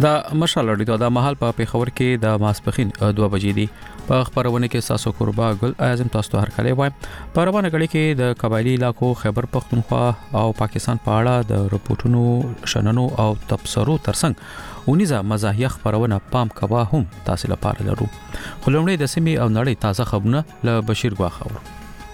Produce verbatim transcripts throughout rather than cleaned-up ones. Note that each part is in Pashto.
دا مشال اړیدو د مهال په پیښور کې د ماسپخین دوه بجې دي. په خبرونه کې ساسو قربا ګل اعظم تاسو هر کله وایم. په روانه غړي کې د قبایلی علاقو خیبر پختونخوا او پاکستان په اړه د رپورټونو شننو او تبصرو ترڅنګ اونیزه مزاحیه خبرونه پام کوا هم تاسو لپاره لرو. خلونې د سیمې او نړۍ تازه خبرونه له بشیر غواخور.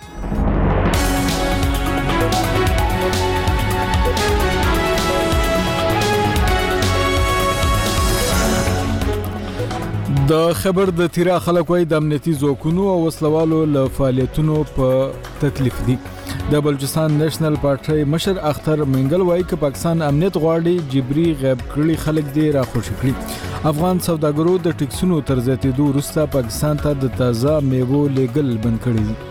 د خبر د تیرا خلک وای د امنیتي ځواکونو او وسلوالو له فعالیتونو په تکلیف دي. د بلوچستان نېشنل پارټي مشر اختر منګل وای ک پاکستان امنیت غواړي جبري غیب کړي خلک دی را خوشی کړي. افغان سوداګرو د ټیکسونو تر زیاتېدو وروسته پاکستان ته د تازه میوو لیګل بند کړي دي.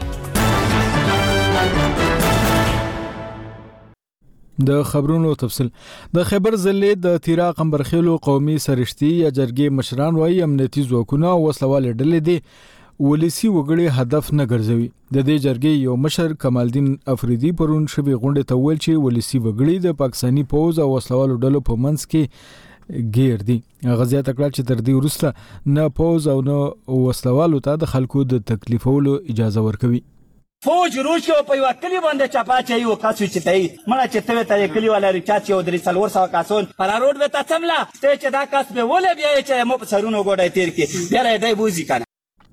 د خبرونو تفصیل د خیبر ضلع د تیرا قمبرخیلو قومي سرشتي یا جرګې مشران وایي امنیتي ځواکونه او وسلوال ډلې دي ولسی وګړي هدف نه ګرځوي. د دې جرګې یو مشر کمالدین افریدي پرون شوی غونډه ته ویل چې ولسی وګړي د پاکستاني پوز او وسلوال ډلو په منځ کې غیر دي. غزیا تکړه چې تر دې وروسته نه پوز او نه وسلوال ته د خلکو د تکلیفولو اجازه ورکوي. فوج روش او په یو کلی باندې چاپا چي او کاسو چتای مړه چته ته کلی والا ریچاچ او درې سلور سو کاسون پر روډ وته تملا ته چې دا کاس به ولې بیا چې مو په سرونو ګوډای تیر کې بیا راځي بوزي کنه.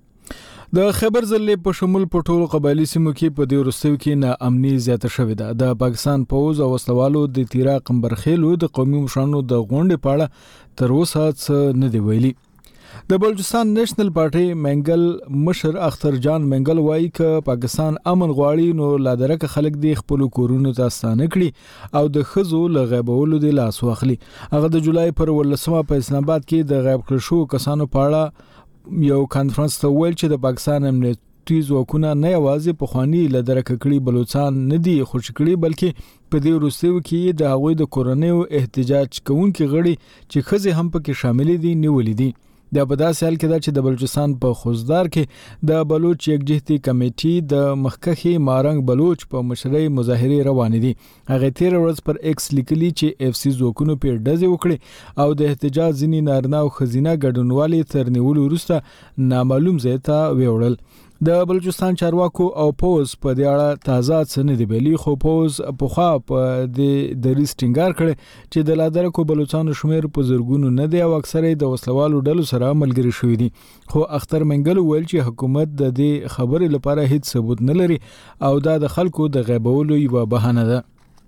د خیبر ضلع په شمول په ټولو قبایلی سیمو کې په دې وروستیو کې نا امني زیاته شوې ده. د پاکستان پوز او وسلوالو د تیرا قمبرخیلو د قومي مشرانو د غونډې پاړه تر اوسه څه نه دی ویلي. د بلوچستان نېشنل پارټي منګل مشر اختر جان منګل وایي ک پاکستان امن غواړي نو لادرک خلک دی خپل کورونو ته ستانه کړي او د خزو ل غیبولو دی لاس واخلي. هغه د جولای پر ولسمه په اسلام آباد کې د غیب کړ شو کسانو پاړه یو کانفرنس ته ویل چې د پاکستان امنیتي ځواکونه نه یوازې په خواني لادرک کړي بلوچستان نه دی خوش کړي بلکې په دې وروستیو کې د هغوی د کورنیو احتجاج کوونکو غړي چې خزه هم پکې شامل دي نیولې دي. د په داسې حال کې دا چې د بلوچستان په خوزدار کې د بلوچ یکجهتي کمیټې د مخکخي مارنګ بلوچ په مشرۍ مظاهره روان دي. هغه تیر ورځ پر ایکس لیکلي چې اف سی زوکونو په ډزې وکړي او د احتجاج ځینی نارینه او خزینه ګډونوالي تر نیولو وروسته نامعلوم ځای ته ویوړل. د بلوچستان چارواکو او پوز په دې اړه تازه څه نه دی ویلي خو پوز په خوا په د دریس ټینګار کړي چې د لادرکو بلوچستان شمیر په زرګونو نه دی او اکثره د وسلوالو ډلو سره ملګری شوی دي. خو اختر منګل ویل چې حکومت د دې خبرې لپاره هیڅ ثبوت نه لري او دا د خلکو د غیبولو یو بهانه ده.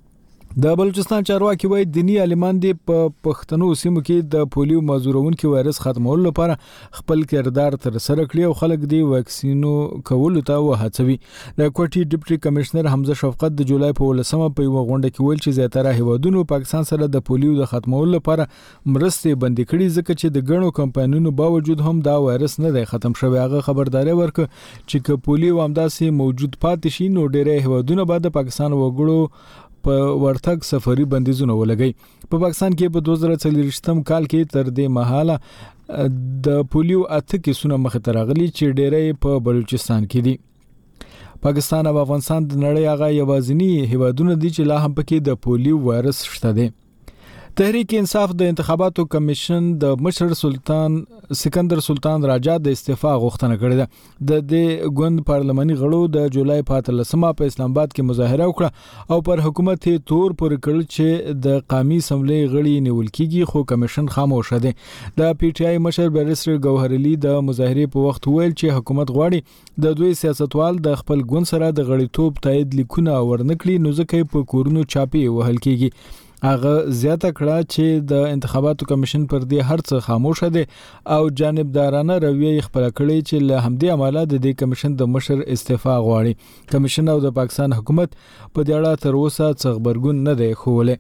د بلوچستان چارواکي وایي دینی عالمان دي په پښتنو سیمو کې د پولیو مازورونکو وایرس ختمولو لپاره خپل کردار تر سره کړی او خلک دی واکسینو کولو ته وهڅوي. د کوټي ډیپټي کمشنر حمزه شفقت د جولای په ولسمه په یو غونډه کې ویل چې زیاتره هیوادونو پاکستان سره د پولیو د ختمولو لپاره مرستې بندي کړي ځکه چې د ګڼو کمپاینونو باوجود هم دا وایرس نه دی ختم شوی. هغه خبرداري ورکړه چې ک پولیو همداسې موجود پاتې شي نو ډېر هیوادونو بعد پاکستان وګړو په ورتګ سفري بندیزونه ولګي. په پاکستان کې په دوه زره څلوېښتم کال کې تر دې مهاله د پولیو اته کیسونه مخ ته راغلي چې ډېرې په بلوچستان کې دي. پاکستان او افغانستان د نړۍ هغه یوازینی هیوادونه دي چې لا هم پکې د پولیو وایرس شته دي. تحریک انصاف د انتخاباتو کمیشن د مشر سلطان سکندر سلطان راجا د استعفا غوښتنه کړې ده. د دې ګوند پارلماني غړو د جولای په اتلسمه په اسلام آباد کې مظاهره وکړه او پر حکومت تور پر کړ چې د قومي اسمبلی غړي نیول کیږي خو کمیشن خاموش دی. د پی ټی آی مشر بیرسټر ګوهر علي د مظاهره په وخت ویل چې حکومت غواړي د دوی سیاستوال د خپل ګوند سره د غړیتوب تایید لیکونه ورنکړي نو ځکه په کورونو چاپی وهل کیږي. هغه زیاته کړه چې د انتخاباتو کمیشن پر دې هر څه خاموش دی او جانبدارانه رویه خپل کړي چې له همدې عمله د دې کمیشن د مشر استعفا غواړي. کمیشن او د پاکستان حکومت په دې اړه تر اوسه څه خبرګون نه دی ښوولی.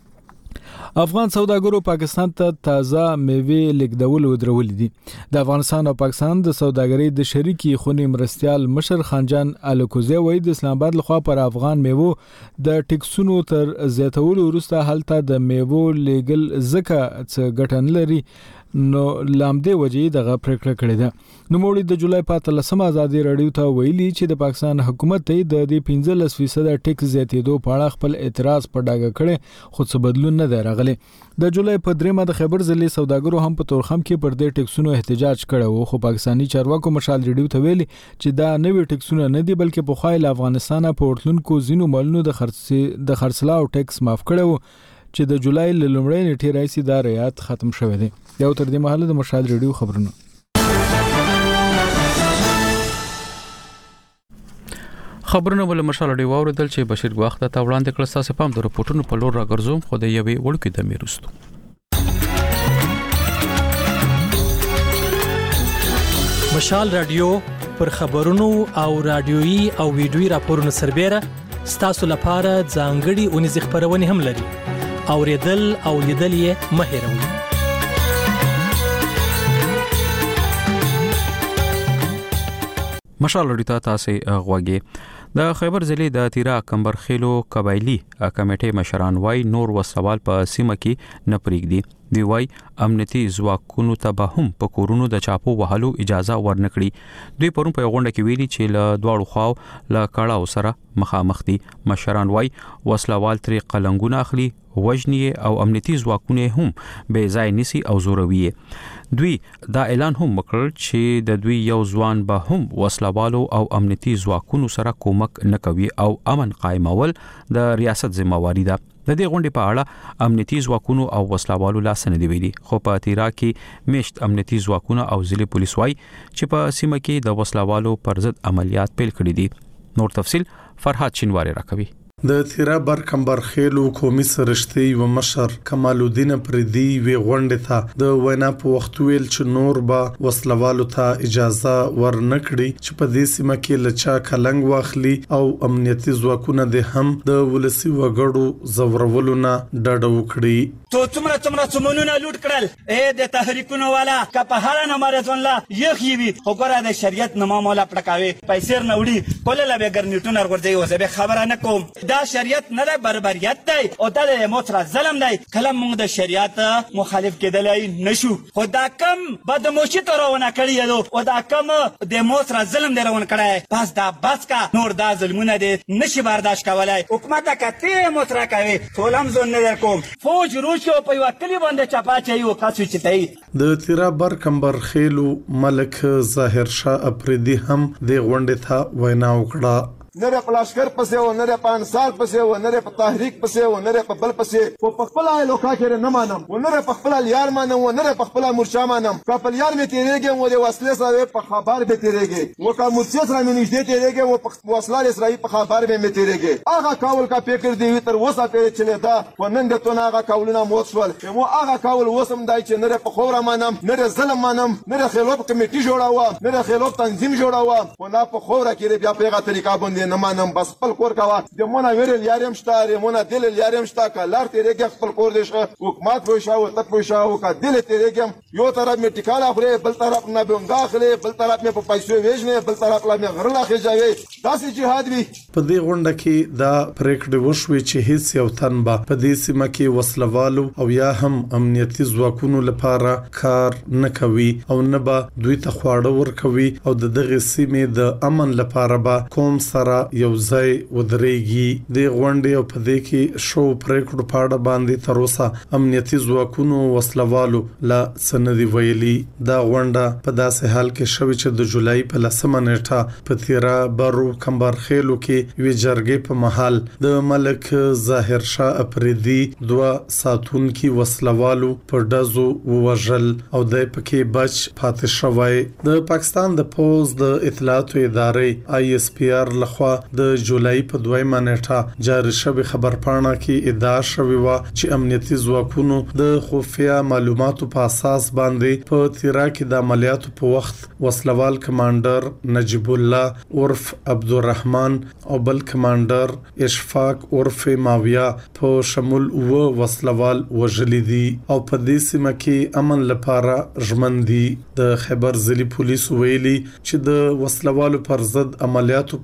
افغان سوداګرو پاکستان ته تازه میوه لیږدول ودرولې دي. د افغانستان او پاکستان د سوداګرۍ د شریکي خونې مرستيال مشر خانجان الکوزی وایي د اسلام آباد لخوا پر افغان میوه د ټیکسونو تر زیاتولو وروسته هلته د میوه لیږل ځکه څه ګټه نه لري نو لامدې وجې دغه پریکړه کړې ده. نو موړي د جولای په اتلسمه ازادي رادیو ته ویلي چې د پاکستان حکومت ته د دې پنځلس فیصد ټیکس زیاتېدو په اړه خپل اعتراض په ډاګه کړي خو څه بدلون نه دی راغلی. د جولای په دریمه د خیبر ضلع سوداګرو هم په تورخم کې پر دې ټیکسونو احتجاج کړی و خو پاکستاني چارواکو مشال ریډیو ته ویلي چې دا نوې ټیکسونه نه دي بلکې په خوای له افغانستان په ورتلونکو زینو مالونو د خرڅ د خرڅلاو ټیکس معاف کړي و چې د جولای لومړۍ نیټې راځي دا رعایت ختم شوی دی. یو تر دې مهاله د مشال ریډیو خبرونه. خبرونه ول مشال ریډیو اوریدل چې بشیر وخت ته وړاندې کړل تاسو پام د رپورټونو په لور راګرځوم خو د یوې وړکې د میرستو. مشال رادیو پر خبرونو او رادیويي او ویډیويي راپورونو سربېره ستاسو لپاره ځانګړي اونیز خبرونه هم لري. اوریدل او لیدل یې مه هېروئ. مشال ریډیو تاسو غوږی د خیبر ضلع د تیرا کمبر خېلو قبایلی کمیټې مشران وای نور وسوال په سیمه کې نه پریږدي. دی وای امنیتي ځواکونو ته به هم په کورونو د چاپو وهلو اجازه ورنکړي. دوی پرون په غونډه کې ویلي چې له دواړو خواو له کړهو سره مخامخ دي. مشران وای وسلوال ترې قلنګونه اخلي وجنی او امنیتي ځواکونه هم به ځای نسی او زوروي. دوی دا اعلان هم وکړ چې د دوی یو ځوان به هم وسلوالو او امنیتي ځواکونو سره کومک نکوي او امن قائمول د ریاست ذمہواری ده. د دې غونډې په اړه امنیتي ځواکونو او وسلوالو لاس نه دی ویلي خو په تیرا کې میشت امنیتي ځواکونه او ضلع پولیس وای چې په سیمه کې د وسلوالو پر ضد عملیات پیل کړي دي. نور تفصيل فرحات شینواری راکوي. د تیرا بر کمبر خېلو قومي سرشتي و مشر کمال الدین پردي وی غونډه ته د وینا په وخت ویل چې نور با وسلوالو ته اجازه ورنکړي چې په دې سیمه کې لچا کلنګ واخلي او امنیتي ځواکونه د هم د ولسی وګړو زورولو نه ډډه وکړي. تو څومره څومره څمنونه لوټ کړل اې د تحریکونو والا کا په هر نه مارزون لا یخ یوي خو ګره د شریعت نه معاملې پټکاوي پیسې نه وړي کوله لا به ګرنیټونه ورغورځي او زه به خبره نه کوم. دا شریعت نه ده بربریت دی او دا د موتره ظلم دی. کله موږ د شریعت مخالف کېدلای نشو خو دا کم بدموشي ترونه کړی دی او دا کم د موتره ظلم درون کړی پس دا بس کا نور دا ظلمونه دي نشي برداشت کولای. حکومت کته موتره کوي ټولم زون نه کوم فوج روش او په وکلی باندې چپا چي او کاسو چتای. د تیرا بر کمبر خېلو ملک ظاهر شاه اپریدي هم د غونډې ته وینا وکړه. نره پلاشکر پسې و نره په انصار پسې و نره په تحریک پسې و نره په بل پسې و په خپل لوکا کې نه مانم و نره په خپل یار مانم و نره په خپل مرشا مانم کا په یار می تیریږي و د وسلې سره په خبر به تیریږي و کا مرشا سره می نږدې تیریږي و په وسلې سره په خبر به می تیریږي. هغه کاول کا فکر دی تر وسه پیری چلی دا و نن د تو هغه کاولونه موت شول و هغه کاول وسم دای چې نره په خوره مانم نره ظلم مانم نره خلوب کمیټي جوړاوه نره خلوب تنظیم جوړاوه و نه په خوره کې بیا په هغه طریقه باندې نه مانم بس خپل کور کاوه د مونږ ویل یارم شته مونږ دل یارم شته کلار تیرېږي خپل کور دې شه حکومت وې شاو تک وې شاو کا دل تیرېږم یو طرف می ټیکاله خوري بل طرف نه بونګا خلې بل طرف می په پیسو وېژنه بل طرف لا می غرلا خېجاوي داسې جهاد وی. په دې غونډه کې دا پریکړه وشوي چې هیڅ یو تن به په دې سیمه کې وسلوالو او یا هم امنیتي ځواکونو لپاره کار نه کوي او نه به دوی ته خواړه ورکوي او د دغه سیمې د امن لپاره به کوم سره یو ځای ودرېږي. د غونډې او په دې کې شو پریکړو په اړه باندې تر اوسه امنیتي ځواکونو وسلوالو لا سندې ویلي. دا غونډه په داسې حال کې شوې چې د جولای په لسمه نیټه په تیرا برو کمبر خېلو کې وی جرګې په محل د ملک ظاهر شاه اپریدي دوا ساتونکي وسلوالو په دزو ووجل او د پکې بچ پاتې شوی. د پاکستان د پوز د اطلاعاتو ادارې آی اس پی آر لخوا د جولای په دویمه نیټه جاری شوی خبرپاڼه کې ادعا شوی و چې امنیتي ځواکونو د خفیه معلوماتو په اساس باندې په تیرا کې د عملیاتو په وخت وسلوال کمانډر نجیب الله عرف عبدالرحمن او بل کمانډر اشفاق عرف ماویا په شمول و وسلوال وژلي دي او په دې سیمه کې امن لپاره ژمندي. د خیبر ضلع پولیس ویلي چې د وسلوالو پر ضد عملیاتو په وخت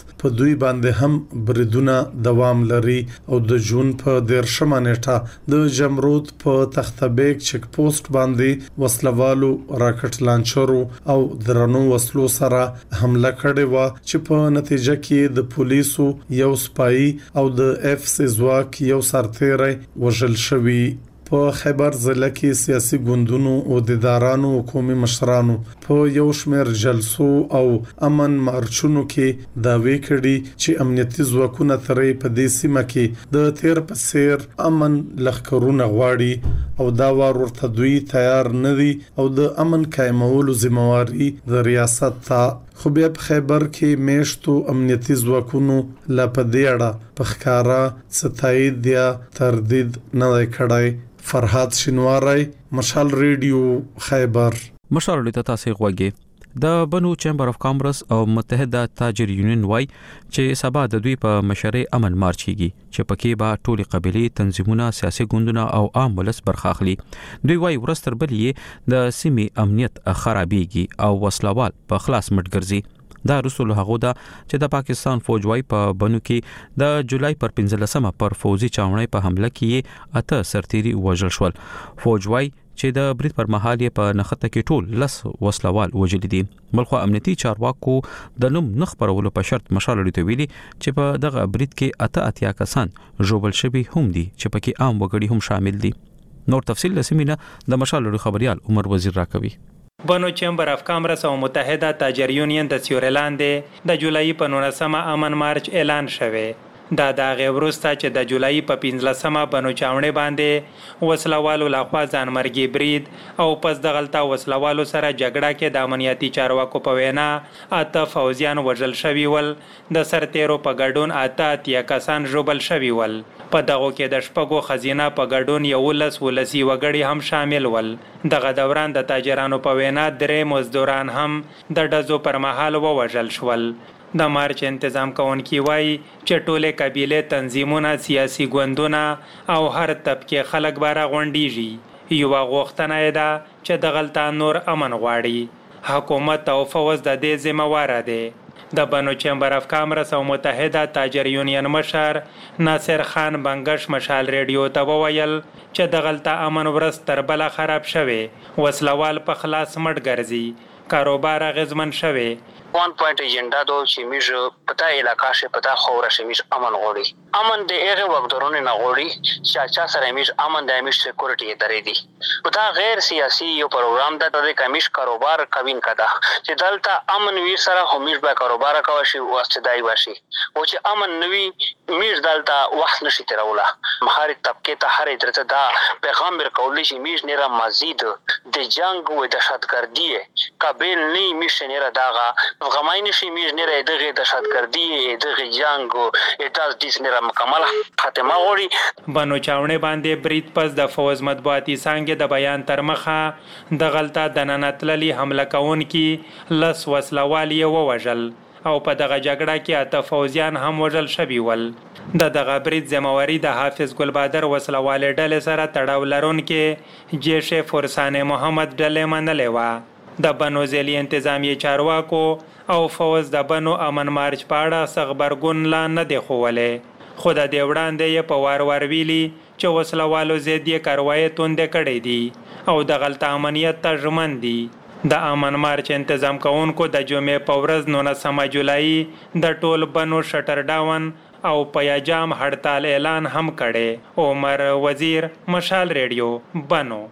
په دوی باندې هم بریدونه دوام لري او د جون په دیرشمه نیټه د جمرود په تختبیک چک پوسټ باندې وسلوالو راکټ لانچرو او درنو وسلو سره حمله کړې و چې په نتیجه کې د پولیسو یو سپای او د اف سی ځواک یو سرتیری وژل شوی. په خیبر ضلع کې سیاسي ګوندونو او عہدیدارانو حکومي مشرانو په یو شمېر جلسو او امن مارچونو کې داوی کړي چې امنیتي ځواکونه ترې په دې سیمه کې د تیر په څیر امن لخرونه غواړي او دا وار ورته دوی تیار نه دي او د امن قائمولو ذمہواری د ریاست ته. خو بیا په خیبر کې میشتو امنیتي ځواکونو لا په دې اړه په ښکارا ستایید یا تردید نه کړای. فرحات شینواری، مشال ریډیو، خیبر. مشال ریډیو تاسو غوږی د بنو چیمبر اف کامرس او متحده تاجر یونین وای چې سبا د دوی په مشرۍ امن مارچ کیږي چې پکې به ټولي قبيلي تنظیمونه، سیاسي ګوندونه او عام ولس برخه اخلي. دوی وای ورستر بلې د سیمې امنیت خرابېږي او وسلوال په خلاص مټ ګرځي. دا رسول هغه دا چې د پاکستان فوج وای په بنو کې د جولای پر پنځلسمه پر فوزي چاونۍ په حمله کې اته سرتيري وژل شول. فوج وای چې د برید پر مهال یې په نخته کې ټول لس وسلوال وژل دي. بلخو امنیتي چارواکو د نوم نخ پرولو په شرط مشال لري ویلي چې په دغه برید کې اته اتیا کسان ژوبل شوي هم دي چې پکې عام وګړي هم شامل دي. نور تفصیل لسمینه د مشال لري خبريال عمر وزیر راکوي. بنو چیمبر اف کامرس او متحده تاجر یونین د سیورلاند د جولای په نولسمه امن مارچ اعلان شوه. دا د غوړسته چې د جولای په پنځلسمه بنو چاونې باندې وسلوالو لخوا ځانمرګي برید او پس د غلطه وسلوالو سره جګړه کې د امنیتي چارواکو په وینا اته فوزیان وژل شوي ول. د سرتیرو په ګډون اته اتیا کسان ژوبل شوي ول. په دغه کې د شپږو خزینه په ګډون یولس ولسی وګړي هم شامل ول. دغه دوران د تاجرانو په وینا درې مزدوران هم د ډزو پر مهال ووژل شول. د مارچ انتظام کوونکي وایي چې ټوله قبيله تنظیمونه، سیاسي ګوندونه او هر طبقه خلک بارا غونډيږي. یو غوښتنه ده چې د غلطه نور امن غواړي. حکومت او فوز د دې ذمہوار دي. د بنو چیمبر اف کامرس او متحده تاجر یونین مشر ناصر خان بنگش مشال ریډیو ته وویل چې د غلطه امن ورځ تر بل خراب شوه. وسلوال په خلاص مټ ګرځي، کاروبار غزمن شوه. وان پوینټ ایجنډا دو چې میږ پتا علاقہ شه پتا خوره شه میږ امن غوړي. امن د هغه وګړو نه غوړي چې چا سره میږ امن د میږ سکیورټي درې دي. پتا غیر سیاسي یو پروګرام د د کمیش کاروبار کوین کدا چې دلته امن وی سره همیش به کاروبار کوي شي واستدای واشي او چې امن نوي میږ دلته وخت نشي تروله. مخاري طبقه ته هر درته دا پیغام ورکول شي میږ نه را مزید د جنگ او دهشتګردي قابل نه میشه نه داغه غمای نشي میږ نه دغه دهشتګردي دغه جنگ او اټاز دیس نه مکمل خاتمه غوري. بنو چاونې باندې برید پس د فوز مطبوعاتي څنګه د بیان تر مخه د غلطه د ننتللي حمله کوونکي لس وسلوال یې ووژل او په دغه جګړه کې اته فوزیان هم وژل شوي ول. د دغه برید ذمہواری د حافظ ګلبادر وسلوال ډلې سره تړاو لرونکي جیش فرسان محمد ډلې منلې و. د بنو ځلي انتظامی چارواکو او فوز د بنو امن مارچ پاړه خبرګون لا نه دی خوولې. خو د دې وړاندې یې په وار ور ویلي چې وسلوالو زیاتې کاروایی توندې کړې دي او د غلطه امنیت ته ژمن دي. د امن مارچ انتظام کوونکو د جمعې په ورځ نولسمه جولای د ټول بنو شټر ډاون او پیاجام هړتال اعلان هم کړي. عمر وزیر، مشال ریډیو، بنو.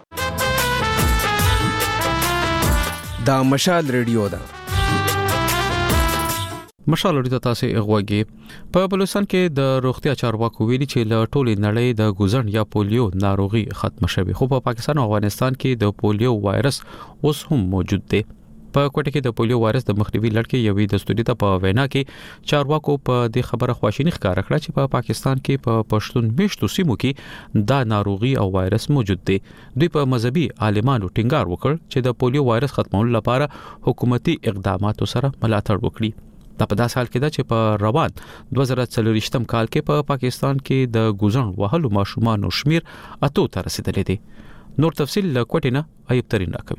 دا مشال ریډیو ده. مشال ریډیو تاسو غوږی. په بلوچستان کې د روغتیا چارواکو ویلي چې له ټولې نړۍ د ګوزن یا پولیو ناروغي ختم شوه، خو په پاکستان او افغانستان کې د پولیو وایرس اوس هم موجود دی. په کوټه کې د پولیو وایرس د مخنیوي لړ کې یوې دستوري ته په وینا کې چارواکو په دې خبره خواشینی ښکاره کړه چې په پاکستان کې په پښتون میشتو سیمو کې دا ناروغي او وایرس موجود دی. دوی په مذهبي عالمانو ټینګار وکړ چې د پولیو وایرس ختمولو لپاره حکومتي اقداماتو سره ملاتړ وکړي. دا په داسې حال کې ده چې په روان دوه زره څلوېښتم کال کې په پا پاکستان کې د ګوزن وهلو ماشومانو شمیر اتو ته رسیدلی دی. نور تفصیل له کوټې نه ایوب ترين راکوي.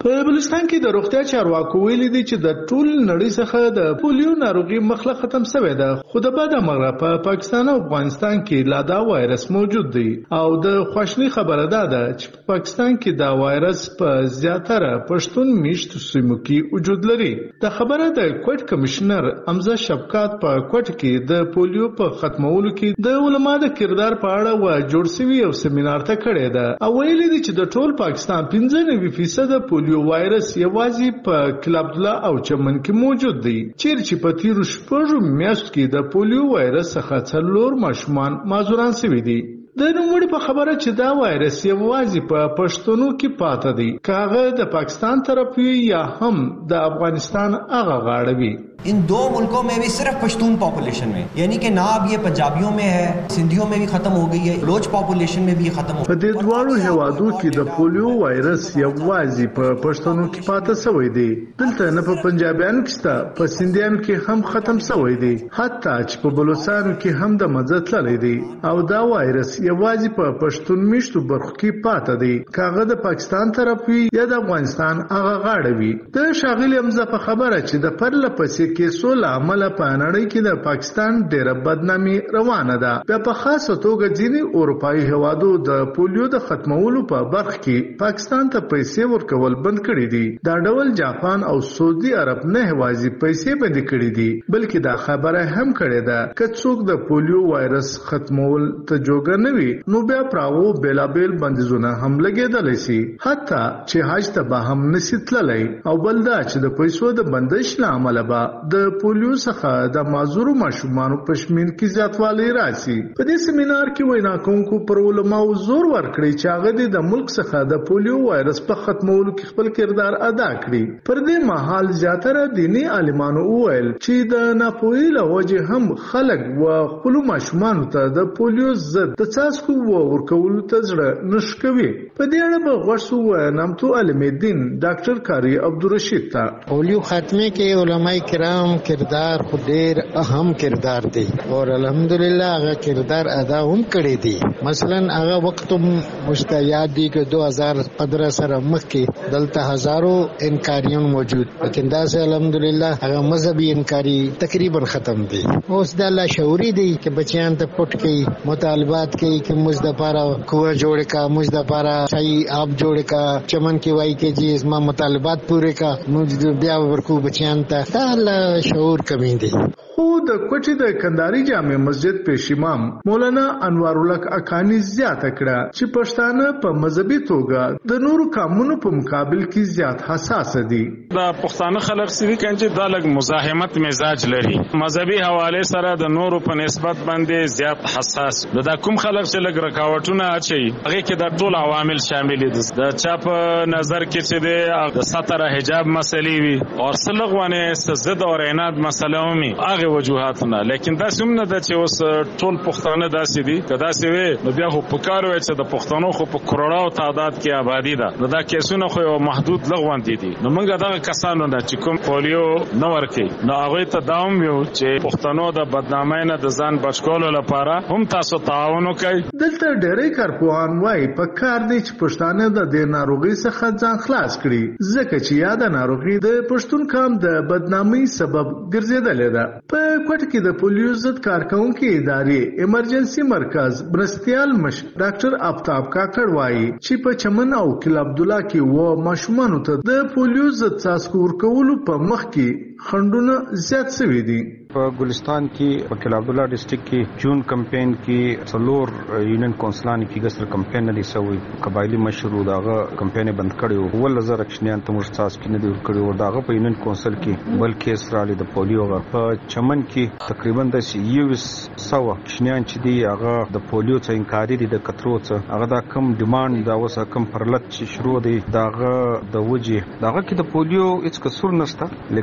په بلوچستان کې د روغتیا چارواکو ویلي دي چې د ټول نړۍ څخه د پولیو ناروغي مخله ختم شوې ده، خو د بعد امر په پاکستان او افغانستان کې لا دا وایرس موجود دی او د خوشنی خبره ده چې په پاکستان کې دا وایرس په زیاتره پښتون میشتو سیمو کې وجود لري. د خبره د کوټ کمشنر امزه شفقات په کوټ کې د پولیو په ختمولو کې د علماء د کردار په اړه و جوړ شوی یو سیمینار ته کړی ده او ویلي دي چې د ټول پاکستان پنځه نوي فیصد پولیو وایرس یوازې په کلاب الله او چمن کې موجود دی، چیرې چې په تیرو شپږو میاشتو کې د پولیو وایرس څخه څلور ماشومان معذوران شوي دي. د نوموړي په خبره چې دا وایرس یوازې په پښتنو کې پاتې دی، که هغه د پاکستان طرف وي یا هم د افغانستان هغه غاړه وي. इन दो मुल्कों में भी सिर्फ पश्तून पॉपुलेशन में, यानी कि ना अब ये पंजाबियों में है, सिंधियों में भी खत्म हो गई है, बलोच पॉपुलेशन में भी ये खत्म हो गई. په دې دواړو هیوادو کې د پولیو وایرس یوازې په پښتنو کې پاتې شوی دی، دلته نه په پنجابیانو کې شته، په سندیانو کې هم ختم شوی دی، حتی چې په بلوچستانو کې هم د مزه تللی دی او دا وایرس یوازې په پښتون میشتو برخو کې پاتې دی، که هغه د پاکستان طرف وي یا د افغانستان هغه غاړه وي. د ښاغلي حمزه په خبره چې د پرله پسې کیسو له امله په نړۍ کې د پاکستان ډېره بدنامي روانه ده. بیا په خاصه توګه ځینې اروپایي هیوادو د پولیو د ختمولو په برخه کې پاکستان ته پیسې ورکول بند کړي دي. دا ډول جاپان او سعودي عرب نه یوازې پیسې بند کړي دي بلکې دا خبره هم کړې ده که څوک د پولیو وایرس ختمول ته جوګه نه وي نو بیا پراو بیلابیل بندیزونه هم لګېدلی شي، حتی چې حج ته به هم نشي تللی. او بل دا چې د پیسو د بندش له امله به د پولیو څخه د معذورو ماشومانو په شمېر کې زیاتوالی راشي. په دې سیمینار کې وینا کوونکو پر علماو زور ورکړی چې هغه د ملک څخه د پولیو وایرس په ختمولو کې خپل کردار ادا کړي. پر دې مهال زیاتره دیني عالمانو وویل چې د ناپوهۍ له وجې هم خلک و خپلو ماشومانو ته د پولیو ضد د څاڅکو ورکولو ته زړه نه ښه کوي. په دې اړه به غوږ شو نامتو عالم دین ډاکټر کاری عبدالرشید ته. پولیو خاتمه کې علماء کرام کردار خو ډیر اهم کردار دی اور الحمدلله هغه کردار ادا هم کړی دی. مثلا هغه وخت مشتیات دی چې دو هزار پندرہ سره مخکې دلته هزارو انکاریون موجود، لیکن دا سه الحمدلله هغه مذهبي انکاری تقریبا ختم دی. اوس د الله شعوري دی چې بچیان ته پټ کې مطالبات کوي چې موږ د پاره کوه جوړ کا، موږ د پاره صحیح آب جوړ کا، چمن کې وای کې چې اسما مطالبات پوره کا، موږ بیا ورکو بچیان ته. دا شعور کمی دی. خو د کوټې د کندهاري جامع مسجد پیش امام مولانا انوار الحق اکانی زیاته کړه چې پښتانه په مذهبي توګه د نورو قومونو په مقابل کې زیات حساس دي. دا پښتانه خلک سوي کېږي چې د لګ مزاحمت مزاج لري، مذهبي حواله سره د نورو په نسبت باندې زیات حساس. دا کوم خلک چې لګ رکاوټونه اچي هغه کې د ټول عوامل شامل دي. د چا په نظر کې چې د ستر حجاب مسلې وي او سلغونه زد او عناد مسله ومي هغه وجوهاتونه، لیکن دا سمنه د چې اوس ټول پښتانه داسې دي کدا سی وي نو بیا خو پکارو چې د پښتنو خو په کروڑاو تعداد کې آبادی ده، دا کیسونه خو محدود لغوان دي دي. نو موږ دغه کسانو نه چې کوم پولیو نه ورکي نو هغه ته داوم یو چې پښتنو د بدنامۍ نه د ځان بچکولو لپاره هم تاسو تعاون وکړئ. دلته ډېری کارپوهان وایي په کار دی چې پښتانه د دې ناروغي څخه ځان خلاص کړي ځکه چې یاده ناروغي د پښتون قوم د بدنامۍ سبب ګرځېدلې ده. په کوټه کې د پولیو ضد کارکونکو ادارې ایمرجنسي مرکز برستیال مشر ډاکټر آفتاب کاکړ وایي چې په چمن او کلاب عبدالله کې و ماشومانو ته د پولیو ضد څاڅکو ورکولو په مخ کې خندونه زیات شوي دي. په ګلستان کې په کلاب عبدالله ډسټریکټ کې جون کمپاین کې څلور یونین کونسلان کې ګسر کمپاین نه دی سوی، قبایلی مشرو داغه کمپاین بند کړو، ول زر اکشنیان ته مرساس کې نه دی ورکړو. داغه په یونین کونسل کې بلکې اسرائیل د پولیو غ په چمن کې تقریبا د یو سو اکشنیان چې دی هغه د پولیو څخه انکاري دي د کترو څخه هغه دا کم ډیماند دا وسه کم پرلط چې شروع دی داغه د وجه داغه کې د پولیو هیڅ قصور نشته، لیکن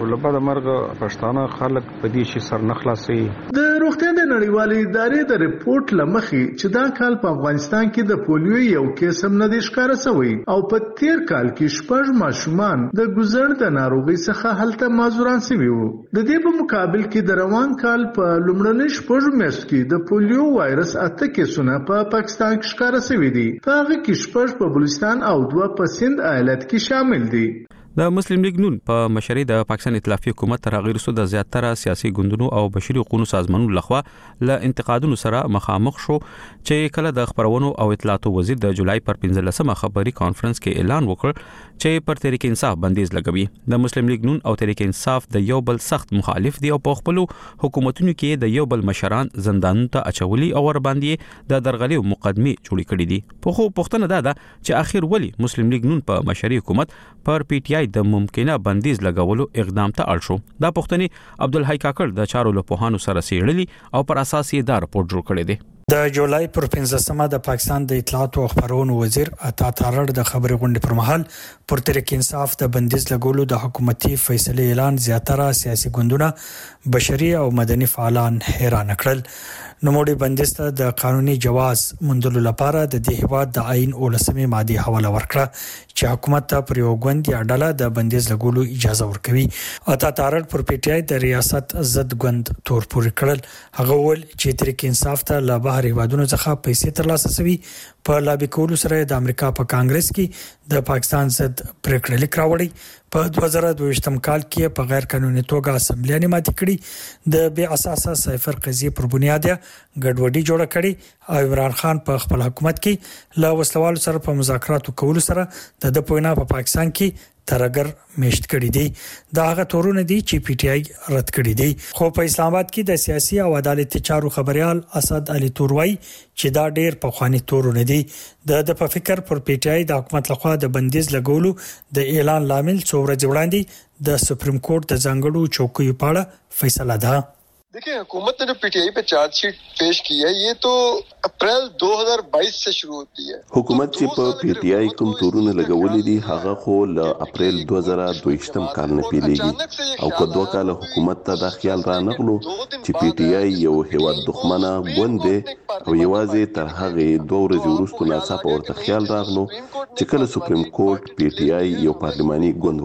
لبا د مرګ پښتانه خلک په دې شي سر نخلاصي. د روغتیا د نړیوالې ادارې د ریپورت لمخې چې دا کال په افغانستان کې د پولیو یو کیس هم نه دی ښکاره شوی او په تیر کال کې شپږ ماشومان د ګوزړ د ناروغۍ څخه هلته معذوران شوي وو. د دې په مقابل کې د روان کال په لومړنۍ شپږو میاشتو کې د پولیو وایرس اته کیسونه په پاکستان کې ښکاره شوي دي. په هغه کې شپږ په بلوچستان او دوه په سند ایالت کې شامل دي. د مسلم لیگ نون په مشرۍ د پاکستان ائتلافي حکومت تر غیر سود زیاتره سیاسي ګوندونو او بشري حقوقو سازمانونو لخوا له انتقادونو سره مخامخ شو چې کله د خبرونو او اطلاعاتو وزیر د جولای پر پنځلسمه خبري کانفرنس کې اعلان وکړ چې پر تحریک انصاف بندیز لګوي. د مسلم لیگ نون او تحریک انصاف د یو بل سخت مخالف دي او په خپل حکومتونو کې د یو بل مشران زندانونو ته اچولي او ور باندې د درغلي مقدمه جوړې کړې دي. په خو پښتنه ده چې اخر ولی مسلم لیگ نون په مشرۍ حکومت پر پی ټی آی د ممکنه بندیز لګولو اقدام ته اړ شو. دا پښتني عبدالحی کاکړ د چارو له پوهانو سره سیړلی او پر اساس یې دا رپورټ جوړ کړی دی. د جولای پر پنځلسمه د پاکستان د اطلاعات او خبرونو وزیر عطا تارړ د خبري غونډې پر مهال پر تحریک انصاف د بندیز لګولو د حکومتي فیصله اعلان زیاتره سیاسي ګوندونه بشري او مدني فعالان حیران کړل. نوموړي بندیز ته د قانوني جواز موندلو لپاره د دې هیواد د آئین اولسمې ماده حواله ورکړه چې حکومت ته پر یو ګوند یا ډله د بندیز لګولو اجازه ورکوي. عطا تارړ پر پی ټی آی د ریاست ضد ګوند تور پورې کړل. هغه ول چې تحریک انصاف ته له بهر هیوادونو څخه پیسې ترلاسه شوي په لابي کولو سره د امریکا په کانګرس کې د پاکستان ضد پریکړه لیک راوړی. په دوه زره دوه ویشتم کال کې په غیر قانوني توګه اسمبلی ماتې کړې، د بې اساسه صفر قضیې پر بنیاد ګډوډي جوړه کړې او عمران خان په خپل حکومت کې له وسلوالو سره په مذاکراتو کولو سره د د پوینا په پاکستان کې ترګر میشت کړی دی. دا هغه تورونه دي چې پی ټی آی رد کړی دی. خو په اسلام آباد کې د سیاسي او عدالتي چارو خبريال اسد علي توروي چې دا ډېر په خواني تورونه دي. د د په فکر پر پی ټی آی د حکومت لخوا د بندیز لګولو د اعلان لامل څو ورځې وړاندې د سپریم کورټ د ځانګړو چوکیو په اړه فیصله ده. देखिए हुकूमत ने जो पीटीआई पे चार्जशीट पेश की है ये तो अप्रैल दो हज़ार बाईस से शुरू होती है. हुकूमत چې په پی ټی آی کوم تورونه لګولې دي هغه خو له اپریل دوه زره دوه ویشتم کال نه پیلېږي او په دوه کال حکومت ته دا خیال را نغلو چې پی ټی آی یو هیواد دښمنه ګوند او یوازې تر هغه دوه ورځې وروسته ناڅاپه ورته خیال راغلو چې کله سپریم کورټ پی ټی آی یو پارلماني ګوند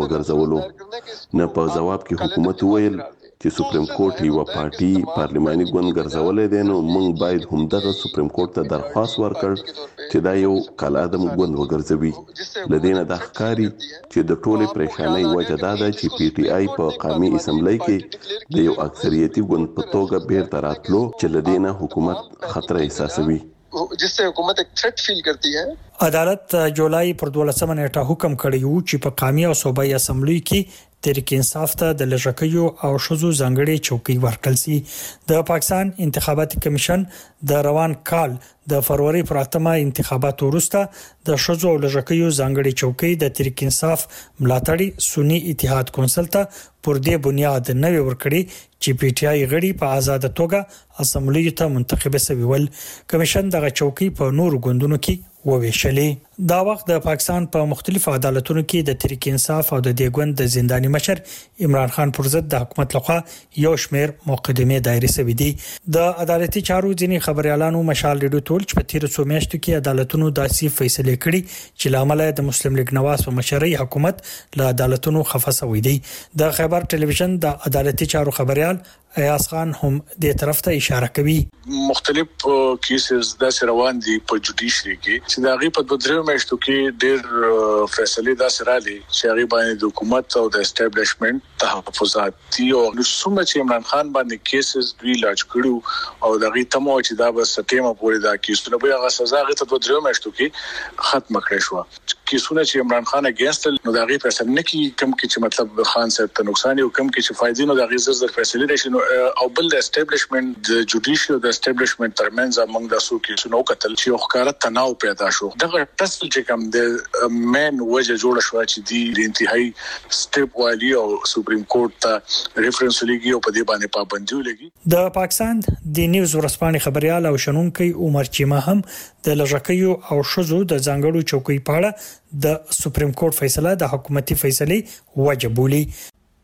وګرځولو نه په جواب کې حکومت ویل چې سپریم کورټ یو پارټي پارلماني ګوند ګرځولې دي نو موږ باید هم دغه سپریم کورټ ته درخواست ورکړ چې دا یو کالادم ګوند وګرځوي. لدينا د ښکاری چې د ټولې پریشانۍ وجه دا ده چې پی ټی آی په قومي اسمبلی کې د یو اکثریتي ګوند په توګه بیرته راتلو چې لدينا حکومت خطر احساسوي जिससे हुकूमत एक थ्रेट फील करती है. عدالت جولای پر دولسمه نیټه حکم کړی و چې په قومي او صوبایي اسمبلی کې تحریک انصاف ته د لږکیو او شذو ځانګړي چوکۍ ورکړل شي. د پاکستان انتخاباتي کمیشن د روان کال د فروری پر اتمه انتخاباتو وروسته د شذو او لږکیو ځانګړي چوکۍ د تحریک انصاف ملاتړي سنی اتحاد کونسل ته پر دې بنیاد نوې ورکړي چې پی ټی آی غړي په آزاد توګه اسمبلی ته منتخب شوي ول. کمیشن دغه چوکۍ په نورو ګوندونو کې وویشلې. دا وخت د پاکستان په مختلفو عدالتونو کې د تحریک انصاف او د دیګوند د زنداني مشر عمران خان پر ضد د حکومت لخوا یو شمېر مقدمې دایره شوې دي. د عدالتي چارو ځینې خبريالانو مشال ریډیو ټول چې په تیر څو میاشتو کې عدالتونو داسې فیصله کړې چې لامل د مسلم لیگ نواز په مشرۍ حکومت له عدالتونو خفه شوی دی. د خیبر ټلویزیون د عدالتي چارو خبريال ایاز خان هم دې طرف ته اشاره کوي. مختلف کیسز د روان دي په جوډیشري کې چې دا غي په دوه درې میاشتو کې ډېر فیصله دا سره لري چې هغه باندې د حکومت او د اسټابلیشمنت تحفظاتي او نسومه چې عمران خان باندې کیسز دوی لاج کړو او دا غي تمو چې دا به سټیمه پورې دا کیسونه به هغه سزا غي ته دوه درې میاشتو کې ختم کړی شو. کیسونه چې عمران خان اگینست نو دا غي فیصله نه کی کم کې چې مطلب خان صاحب ته نقصان یو کم کې چې فائدې نو دا غي زر زر فیصله راشي او بل د اسټابلیشمنت د جوډیشل د اسټابلیشمنت ترمنځ موږ د سو کې څنو کتل چې وکړه تناو پیدا شو. دغه ټسل چې کوم د مین وجه جوړ شو چې دی انتهایی سټیپ والی او سپریم کورټ ته ریفرنس لګي او په دې باندې پابندي لګي. د پاکستان د نیوز ورسپانې خبريال او شنونکي عمر چیما هم د لږکیو او شذو د ځانګړو چوکۍ په اړه د سپریم کورټ فیصله د حکومتي فیصله وجه بولی.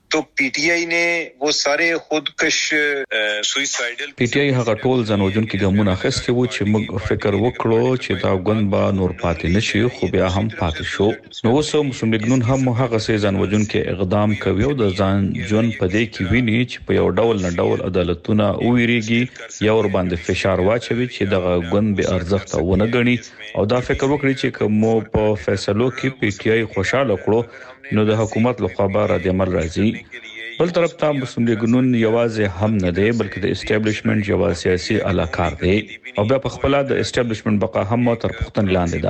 तो पीटीआई ने वो सारे खुदकश suicidal PTI هغه ټول ځانوجون کې ګامونه اخیستي وو چې موږ فکر وکړو چې دا غوند به نور پاتې نشي خو بیا هم پاتې شو. نو اوس مسلم لیگ نون هم هغه سي ځانوجون کې اقدام کوي او د ځان جون په دې کې ویني چې په یو ډول نه ډول عدالتونه ویریږي یا ور باندې فشار واچوي چې دغه غوند به ارزښت ونه غني او دا فکر وکړي چې کوم په فیصلو کې پی ټی آی خوشاله کړو نو د حکومت لخوا به رد عمل راځي. بل طرف ته مسلم لیگ نون یوازې هم نه دی بلکې د اسټابلیشمنت یو سیاسي علاقار دی او بیا په خپل د اسټابلیشمنت بقا هم تر پختن لاندې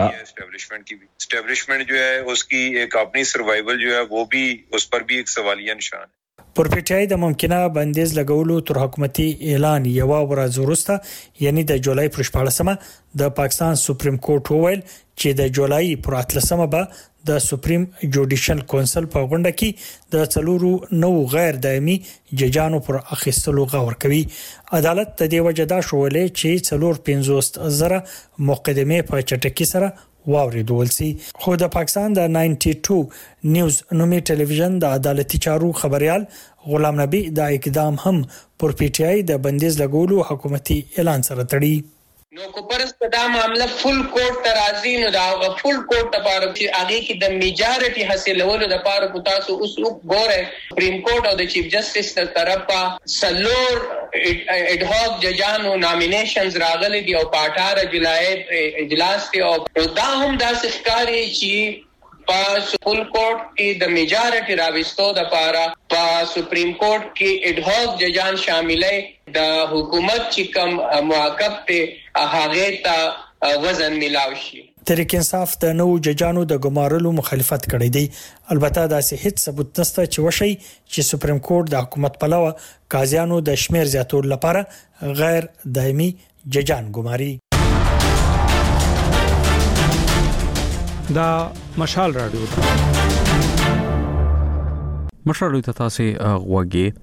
ده. اسټابلیشمنت جو ہے اس کی ایک اپنی سروائیول جو ہے وہ بھی اس پر بھی ایک سوالیہ نشان ہے. پر پی ټی آی د ممکنه بندیز لګولو تر حکومتي اعلان یو ورځ وروسته یعنی د جولای پر شپږمه د پاکستان سپریم کورټ وویل چې د جولای پر اتلسمه به د سپریم جوډیشل کونسل په غونډه کې د څلورو نو غیر دایمي ججانو پر اخیستلو غور کوي. عدالت د دې وجه دا شولې چې څلور پنځوس زره مقدمه په چټکی سره واوریدول سي. خو د پاکستان د نود او دوه نیوز نومي ټلویزیون د عدالتي چارو خبريال غلام نبی دا اقدام هم پر پی ټی آی د بندیز لګولو حکومتي اعلان سره تړي. نو کو پرست دا معاملہ فل کورټ ترازی نو دا فل کورټ لپاره چې هغه کې د میجارټي حاصلولو د لپاره کو تاسو اوس وګوره سپریم کورټ او د چیف جسټس تر طرفه سلور اډ هاک ججانو نامینیشنز راغلي دي او په اٹھارہ جولای اجلاس دی او دا هم د سفکاري چې په سپریم کورټ کې د میجارټي راوستو د لپاره په سپریم کورټ کې اډ هاک ججان شاملې د حکومت چې کوم موقف ته هغه ته وزن ملاوي شي. تحریک انصاف د نو ججانو د ګمارلو مخالفت کړی دی. البته دا هیڅ ثبوت نشته چې وشي چې سپریم کورټ د حکومت پلوه قاضیانو د شمیر زیاتولو لپاره غیر دایمي ججان ګماري. دا مشال رادیو مشال رادیو ته تاسو غوږی.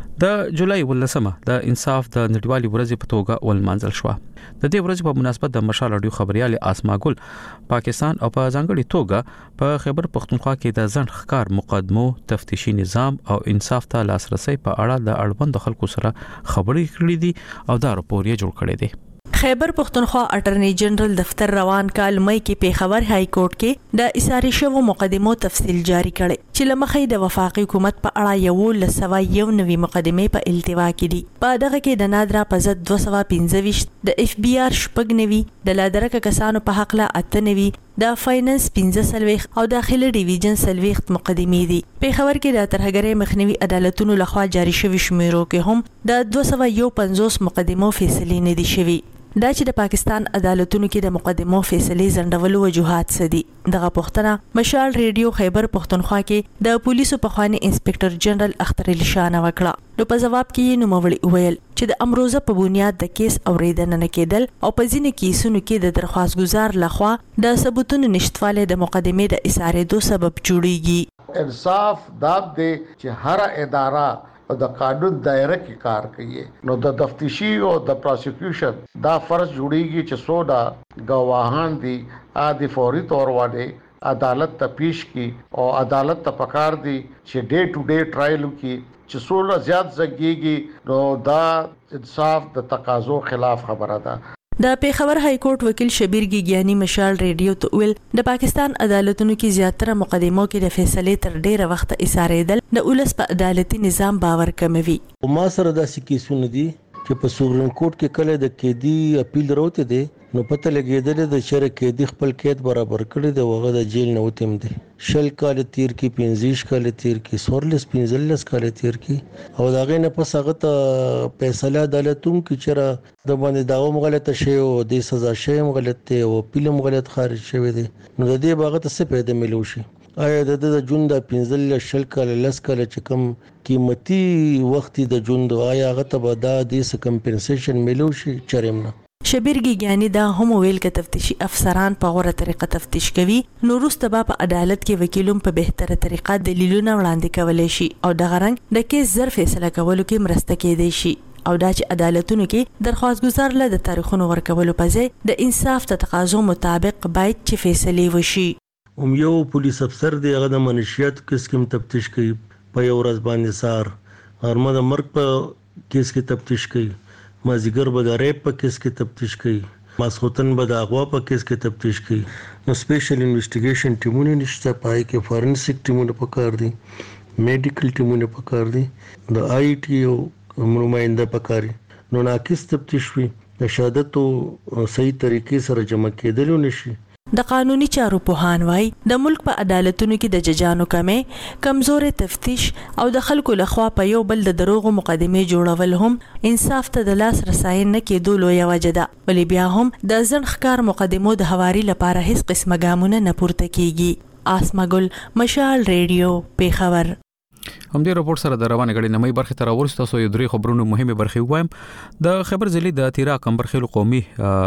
د جولای ولسمه د انصاف د نړیوالې ورځې په توګه ولمانځل شو. د دې ورځې په مناسبت د مشال رادیو خبريال اسما ګل پاکستان او په ځانګړي توګه په خیبر پختونخوا کې د ځنډ ښکار مقدمو تفتیشي نظام او انصاف ته لاسرسي په اړه د اړوند خلکو سره خبرې کړې دي او دا راپور یې جوړ کړی دی. خیبر پختونخوا اټرنی جنرال دفتر روان کال مې کې پیښور های کورټ کې د اساري شوو مقدمو تفصیل جاری کړي چې لمخې د وفاقي حکومت په اړه یو لسوا یو نوي مقدمه په التوا کې دي. په دغه کې د نادرا په ضد دوه سوه پنځه ویشت د اف بی آر شپږ نوي د لادرکه کسانو په حق لا اته نوي د فاینانس پنځه سلويخ او داخلي ډیویژن سلويخت مقدمې دي. پیښور کې د ترهګرۍ مخنیوي عدالتونو لخوا جاری شوی شمیرو کې هم د دوه سوه یو پنځوس مقدمو فیصلې نه دي شوي. دا چې د پاکستان عدالتونو کې د مقدمو فیصلې ځنډولو وجوهات څه دي. دغه پوښتنه مشال ریډیو خیبر پختونخوا کې د پولیسو په خواني انسپکټر جنرال اختر علي شاه نه وکړه. نو په جواب کې نوموړي وویل چې د امروزه په بنیاد د کیس اوریدنه نه کېدل او په ځینې کیسونو کې د درخواست گزار لخوا د ثبوتونو نشټواله د مقدمې د اسارېدو سبب جوړیږي. انصاف داب دی چې هر اداره او د قانون دایره کې کار کوي. نو د تفتیشي او د پروسیکیوشن دا فرض جوړیږي چې سودا گواهان دي عادي فوري تور باندې عدالت ته پیش کی او عدالت ته پکار دي چې ډے ټو ډے ټرایل کی چې څوله زیات زګيږي نو دا انصاف د تقاضو خلاف خبره ده. د پیښور های کورټ وکیل شبیر ګیګیانی مشال ریډیو ته ویل د پاکستان عدالتونو کې زیاتره مقدمو کې د فیصلې تر ډیره وخت اسارېدل د اولس په عدالتي نظام باور کموي. ما سره داسې کیسونه دي چې په سپریم کورټ کې کله د قیدی اپیل راوته دي نو پته لګیدل د شر قیدی خپل قید برابر کړی دی وغه د جیل نه وتیم دي. شل کال تیر کې پنځه کال تیر کې سورلس پنځلس کال تیر کې او داغه نه پس هغه ته فیصله عدالتوم کې چر د باندې داوم غلطه شی او د سزا شی غلطه او فلم غلط خارج شوی دی. نو د دې باغ ته څه پیدا ملو شي. آیا د د جون د پنځل شل کال لس کال چې کم قیمتي وخت د جون د آیا هغه ته به د دې کمپنسیشن ملو شي چرېم نه. شبیر ګیګیانی دا هم ویل ک تفتیشي افسران په غوړه طریقه تفتیش کوي نو وروسته په عدالت کې وکیلوم په بهتره طریقه دلیلونه وړاندې کولای شي او د غرنګ د کیس زر فیصله کولو کې مرسته کېدای شي او دا چې عدالتونو کې درخواست گزار له د تاریخونو ورکولو په ځای د انصاف ته تقاضو مطابق باید چې فیصله وشي. هم یو پولیس افسر دی هغه د منشیات کیس کې تفتیش کوي په یو ورځ باندې سار غرمه د مرګ په کیس کې تفتیش کوي، مازیګر به د ریپ په کیس کې تفتیش کوي، ماسخوتن به د اغوا په کیس کې تفتیش کوي. نو سپیشل انویسټیګیشن ټیمونه نشته، پای کې فورنسیک ټیمونه پکار دي، میډیکل ټیمونه پکار دي، د آی ټي او نماینده پکاري. نو ناقص تفتیش وي د شهادتو صحیح طریقې سره جمع کېدل نشي. د قانوني چارو پوهان وای د ملک په عدالتونو کې د ججانو کمې، کمزورې تفتیش او د خلکو لخوا په یو بل د دروغو مقدمې جوړول هم انصاف ته د لاس رسای نه کېدو لویه وجه ده. ولې بیا هم د ځنډ ښکار مقدمو د هواري لپاره هیڅ قسمه ګامونه نه پورته کیږي. آسما ګل، مشال ریډیو، پیښور. هم دې راپور سره د روانه غړي نمای برخه تر ورسته سو یو درې خبرونو مهمه برخه وایم. د خبر ضلع د تیرا کمبرخیل قومي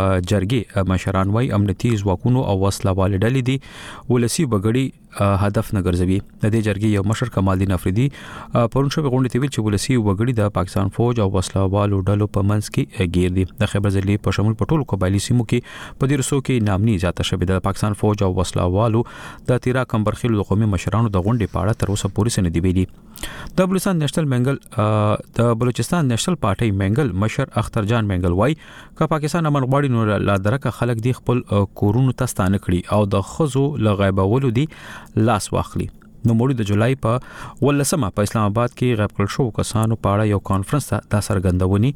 جرګي مشران وای امنیتي ځواکونو او وسله وال ډلې دي ولسی بغړي هدف نه ګرځوي. د دې جرګي یو مشر کمالدین افریدي پرون شو غونډه تیول چې ولسی وګړي د پاکستان فوج او وسله والو ډلو په منځ کې غیر دي. د خبر ضلع په شمول په ټولو قبایلی سیمو کې په دې رسو کې نامني ذات شوه د پاکستان فوج او وسله والو د تیرا کمبرخیل قومي مشرانو د غونډې په اړه تر اوسه پولیس نه دی ویلي. د بلوچستان نېشنل منګل د بلوچستان نېشنل پارټي منګل مشر اختر جان منګل وای ک پاکستان امن غواړي نو لا درکه خلک دی خپل کورونو تستانه کړي او د خزو لغایبولو دی لاس واخلي. نو موږ د جولای په ولسمه په اسلام آباد کې غیب کړل شو کسانو په اړه یو کانفرنس د سرګندونی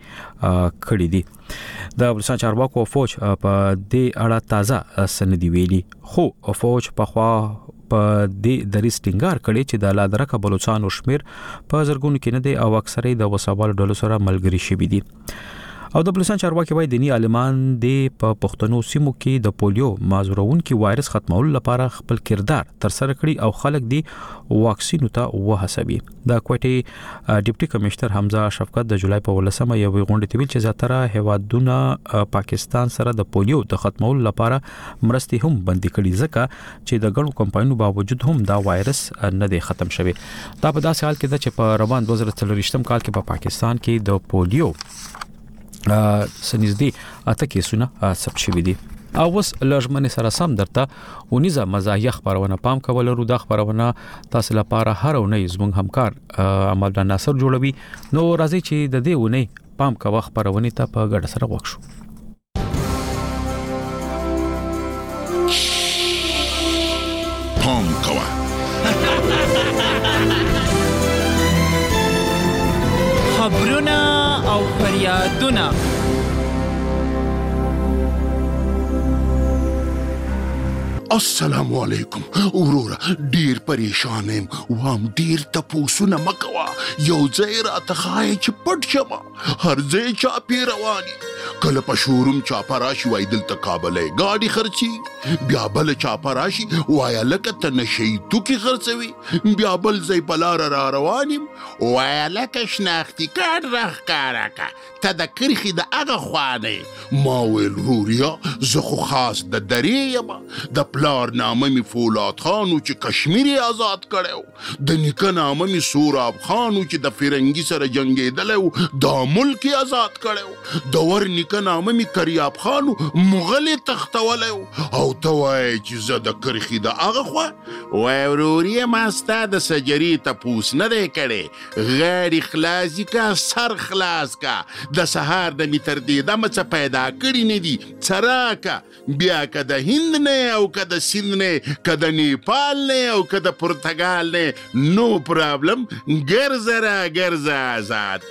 کړی دی. د بلوچستان چارواکو فوج په دې اړه تازه سندې ویلي، خو فوج په خوا په دې د ریسټینګار کړي چې د لادرکه بلوچستان شمیر په زرګونو کې نه دی او اکثره د وسوال ډلو سره ملګری شوي دي. او د بلوچستان چارواکي وای دینی عالمان د په پښتنو سیمو کې د پولیو مازورون کې وایرس ختمولو لپاره خپل کردار تر سره کړي او خلک دی واکسینو ته وهڅوي. د کوټي ډیپټي کمشنر حمزه شفقت د جولای په ولسمه یو غونډه تیول چې زیاتره هوادونه پاکستان سره د پولیو د ختمولو لپاره مرستي هم بندي کړي ځکه چې د ګڼو کمپاینونو باوجود هم دا وایرس نه دی ختم شوی. دا په داسې حال کې ده چې په روان دوه زره څلورویشتم کال کې په پاکستان کې د پولیو سنځدي اته کیسونه ثبت شوي دي. او اوس لږمنې سره سم درته ونیزه مزاحیه خبرونه پام کول ورو د خبرونه تاسو لپاره هر ونې زموږ همکار عمل ناصر جوړوي. نو راځي چې د دې ونې پام کوه خبرونه ته په ګډه سره وښو. پام کوه خبرونه او فریادونه. السلام علیکم ورورا، ډیر پریشان یم، وام ډیر تپوسونه مکوا، یو ځای راته ښایي چې پټ شمه، هر ځای چاپې رواني، کله په شوروم چاپه راشي وایي دلته کابلی ګاډي خرڅي، بیا بله چاپه راشي وایه لکه ته نشی توکې خرڅوي، بیا بل ځای په لاره را روان یم وایه لکه شناختي کارت راښکاره که ته د کرښې د هغه خوا نه یې. ما ویل روریا زه خو خاص د درې یم، د پلار نامه می فولاد خانو چې کشمیر آزاد کړی، د نیکه نامه می سوراب خانو چې د فرنګي سره جنګېدلی دا ملک آزاد کړی، د ور نیکه نامه می کریاب خانو مغلې تختولی او ته وایې چې زه د کرښې د هغه خوا. وایي ورورې ما ستا د سجري تپوس نه دی کړی، غاړې خلاصي کا سر خلاص کا، د سهار د می تر دې دمه څه پیدا کړي نه دي څه راکه، بیا که د هند نه او که د سیند نه که د نیپال نه او که د پرتګال نه نو پرابلم، ګرځه را ګرځه آزاد.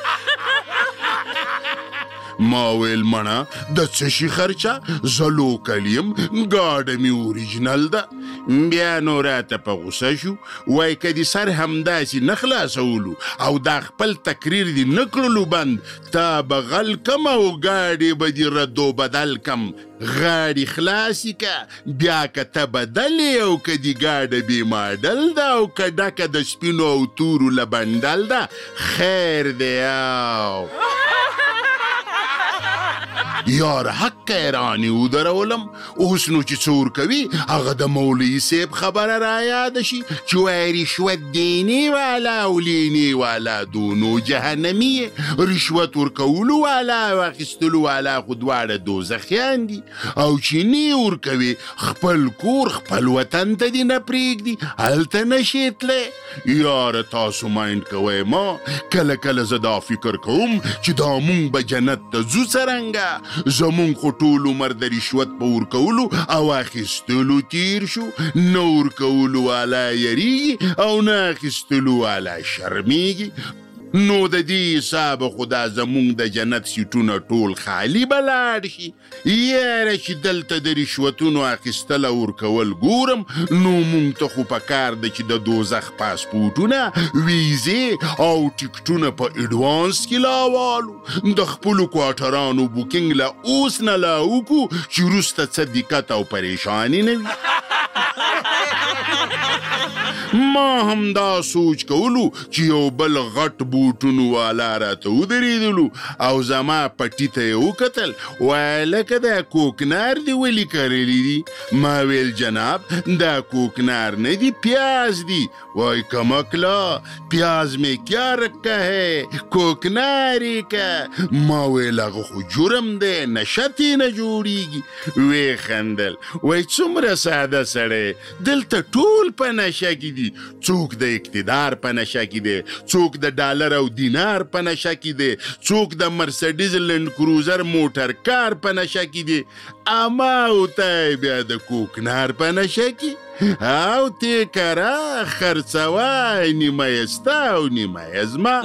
ما ویل مړه د څه شي خرچه، زه لوکل یم، ګاډه مې اوریجنل ده. بیا نو راته په غوسه شو، وایي که دې سر همداسې نه خلاصولو او دا خپل تقریر دې نه کړلو بند، تا به غل کم او ګاډې به دې ردو بدل کم. غاړې خلاصي که بیا که ته بدلې او که دې ګاډه بې ماډل ده او که ډکه د سپینو او تورو له بنډل ده، خیر دی او یار حق ایرانی ودرولم اوس نو چې څور کوي هغه د مولوي صاحب خبره را یاد شي چې وای رشوت دینی والا او لینی والا دونو جهنمی رشوت ورکولو والا واخیستلو والا خو دواړه دوزخیان دي او چې نی ورکوي خپل کور خپل وطن ته دې نه پرېږدي هلته نشي تللی یاره تاسو مایند کوئ ما کله کله زه دا فکر کوم چې دا مونږ به جنت ته ځو څرنګه زمونږ خو ټول عمر د رشوت په ورکولو او اخیستلو تیر شو نه ورکولو والا یریږي او نه اخیستلو والا شرمیږي نو د دې حساب خدا زمونږ د جنت سیټونه ټول خالی بلاړ شي یاره چې دلته د رشوتونو اخیستل او ورکول ګورم نو مونږ ته خو پکار ده چې د دوزخ پاسپورټونه ویزې او ټکټونه په اډوانس کې لاوالو د خپلو کوارټرانو بوکینګ له اوس نه لا وکړو چې وروسته څه دقت او پریشاني نه وي ما هم دا سوچ کولو چې یو بل غټ بوټونو والا راته ودرېدلو او زما پټي ته یې وکتل وایي لکه دا کوکنار دې ولې کرلی دي ما ویل جناب دا کوکنار نه دي پیاز دي وای کمکلا پیاز میں کیا رکھا ہے کوکنار یې که ما ویل هغه خو جرم دی نشت یې نه جوړیږي ویې خندل وای څومره ساده سړی دلته ټول په نشه کې دي څوک د اقتدار په نشه کې دی څوک د ډالر او دینار په نشه کې دی څوک د مرسډیز لینډ کروزر موټر کار په نشه کې دی اما او ته بیا د کوکنار په نشه کې او تی کرا خرڅوای نیمه یې ستا او نیمه یې زما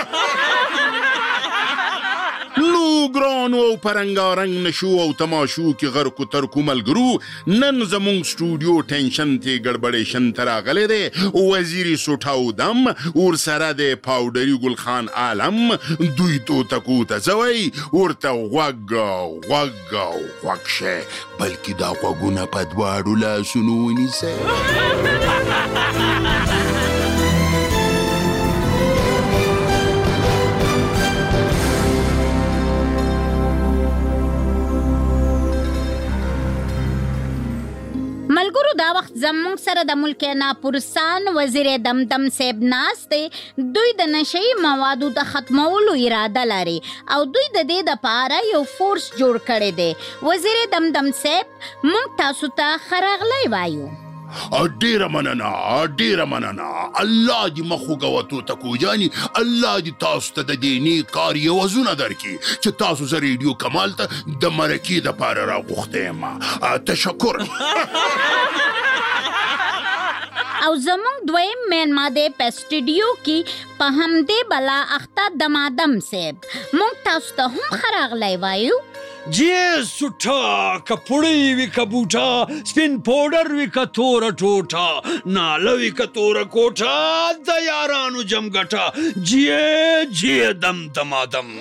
نو ګرانو او پرنګارنګ نشو او تماشو کې غرقو ترکو ملګرو نن زمونږ سټوډیو ټینشن ته ګډبډېشن ته راغلی دی وزیري سوټاو دم ورسره دی پاوډري ګل خان عالم دوی توتکو ته څه وایي ورته غوږ غوږ غوږ شئ بلکې دا غوږونه په دواړو لاسونو ونیسئ ملګرو دا وخت زموږ سره د ملک ناپورسان وزیر دمدم صاحب ناست دی دوی د نشئی موادو د ختمولو اراده لري او دوی د دې دپاره یو فورس جوړ کړی دی وزیر دمدم صاحب موږ تاسو ته ښه راغلی وایو ډیره مننه ډیره مننه الله دې مخ وږوه توتکو جاني الله دې تاسو ته د دې نیک کار یوازونه درکړي چې تاسو زه ریډیو کمال ته د مرکې دپاره راغوښتی یم تشکر او زمونږ دویم مینما دی په سټوډیو کې په همدې بلا اخته دمادم صاحب موږ تاسو ته هم ښه راغلی وایو جی سوټا کپړی وی کبوټا سپین پاوډر وی کتور ټوټا ناله وی کتور کوټا د یارانو جمګټا جی جی دم دمادم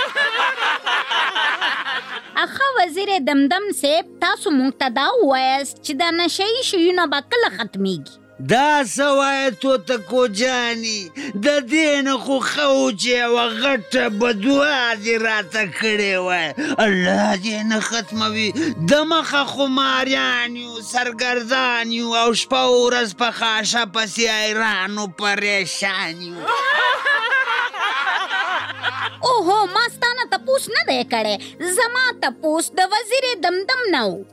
اخه وزیر دمدم صاحب تاسو مونږ ته دا ووایاست چې دا نشئی شیونه به کله ختمیږي دا سوای توتکو جاني د دې نه خو ښه و چې یوه غټه بدوا دې راته کړې وای الله دې نه ختموي د مخه خماریان یو سرګردان یو او شپه ورځ په خاشه پسې حیران و پریشان یو اوهو ما ستا نه تپوس نه دی کړی زما تپوس د وزیر دمدم نه و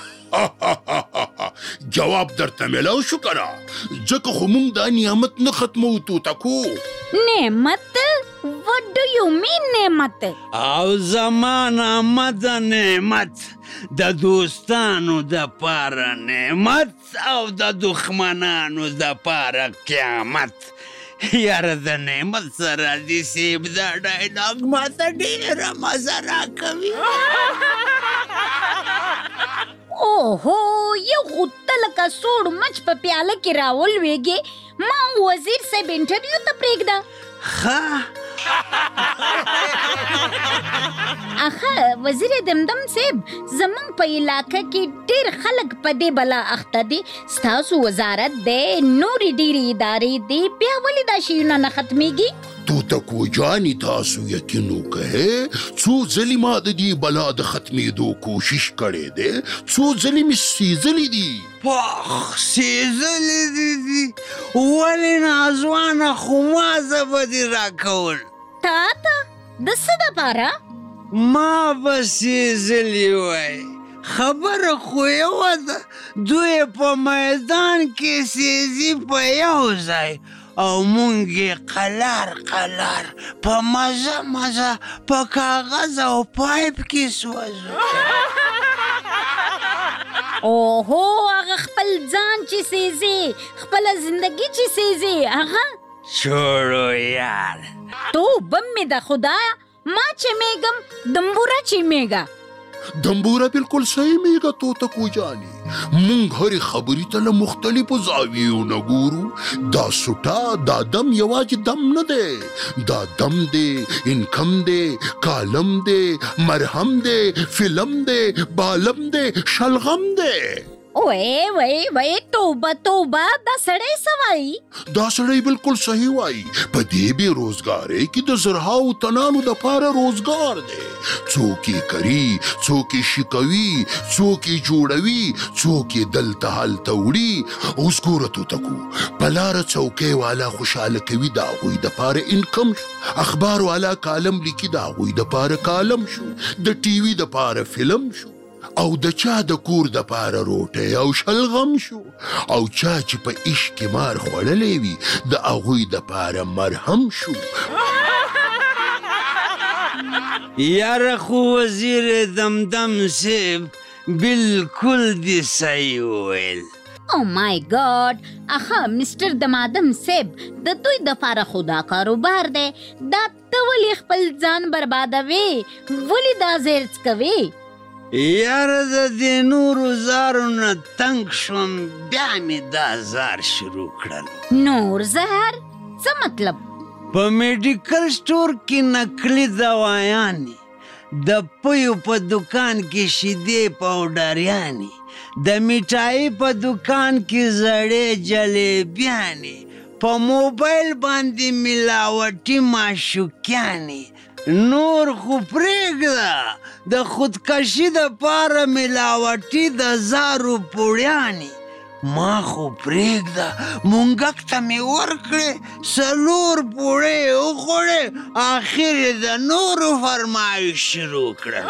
جواب درته میلاو شو کنه ځکه خو مونږ دا نعمت نه ختمو توتکو نعمت what do you mean نعمت او زمانه مد نعمت د دوستانو د پاره نعمت او د دښمنانو د پاره قیامت یاره د نعمت سره دې سیب دا ډایلاګ ماته ډېره مزه راکوي اوهو یو خو ته لکه سوړ مچ په پیاله کې راولویږې ما وزیر صاحب انټرویو ته پرېږده اخه وزیر دمدم صاحب زمونږ په علاقه کې ډېر خلک په دې بلا اخته دي ستاسو وزارت دی نورې ډېرې ادارې دي بیا ولې دا شیونه نه ختمیږي توتکو جاني تاسو یقین وکړئ څو ځلې ما د دې بلا د ختمېدو کوشش کړی دی څو ځلې مې سیزلي دي پاخ سیزلي دي دي ولې نازوانه خو مازه به دې راکول تا ته د څه دپاره ما به سیزلي وای خبره خو یوه ده دوی په میدان کې سیزي په یو ځای او مونږ یې قلار قلار په مزه مزه په کاغذ او پایپ کې سوځو اوهو هغه خپل ځان چې سیزي خپله زندګي چې سیزي هغه छोड़ो यार تو بم می د خدایا ما چمیګم دمبورا چمیګا دمبورا بالکل صحیح میگا توتکو جانی مونږ هرې خبرې ته له مختلفو زاویو نه ګورو دا سوټا دا دم یوازې دم نه دی دا دم دی انکم دی کالم دی مرهم دی فلم دی بالم دی شلغم دی وای وای وای توبه توبه دا سړی سوای دا سړی بالکل صحیح وای په دې بې روزګارۍ کې د زرهاو تنانو دپاره روزګار دی څوک یې کري څوک یې شکوي څوک یې جوړوي څوک یې دلته هلته وړي اوس ګوره توتکو په لاره څوکۍ والا خوشحاله کوي د هغوی دپاره انکم شو اخبار والا کالم لیکي د هغوی دپاره کالم شو د ټي وي دپاره فلم شو او د چا د کور د پاره روټۍ او شلغم شو او چا چې په عشق کې مار خوړلی وي د هغوی د پاره مرهم شو یاره خو وزیر دمدم صاحب بالکل دې صحیح وویل او مای ګاډ اخه مسټر دمادم صاحب د دوی دپاره خو دا کاروبار دی دا ته ولې خپل ځان بربادوې ولې دا زیرڅ کوې یاره د دې نورو زارو نه تنګ شوم بیا مې دا زار شروع کړل نور زهر څه مطلب په میډیکل سټور کې نقلي دوايانې د پیو په دکان کې شیدې پاوډریانې د میټایي په دکان کې زړې جلیبیانې په موبایل باندې ملاوټي معشوقیانې نور خو پرېږده د خودکشي دپاره ملاوټي د زارو پوړیانې ما خو پرېږده مونګک ته مې ورکړې څلور پوړې وخوړې آخر یې د نورو فرمایش شروع کړل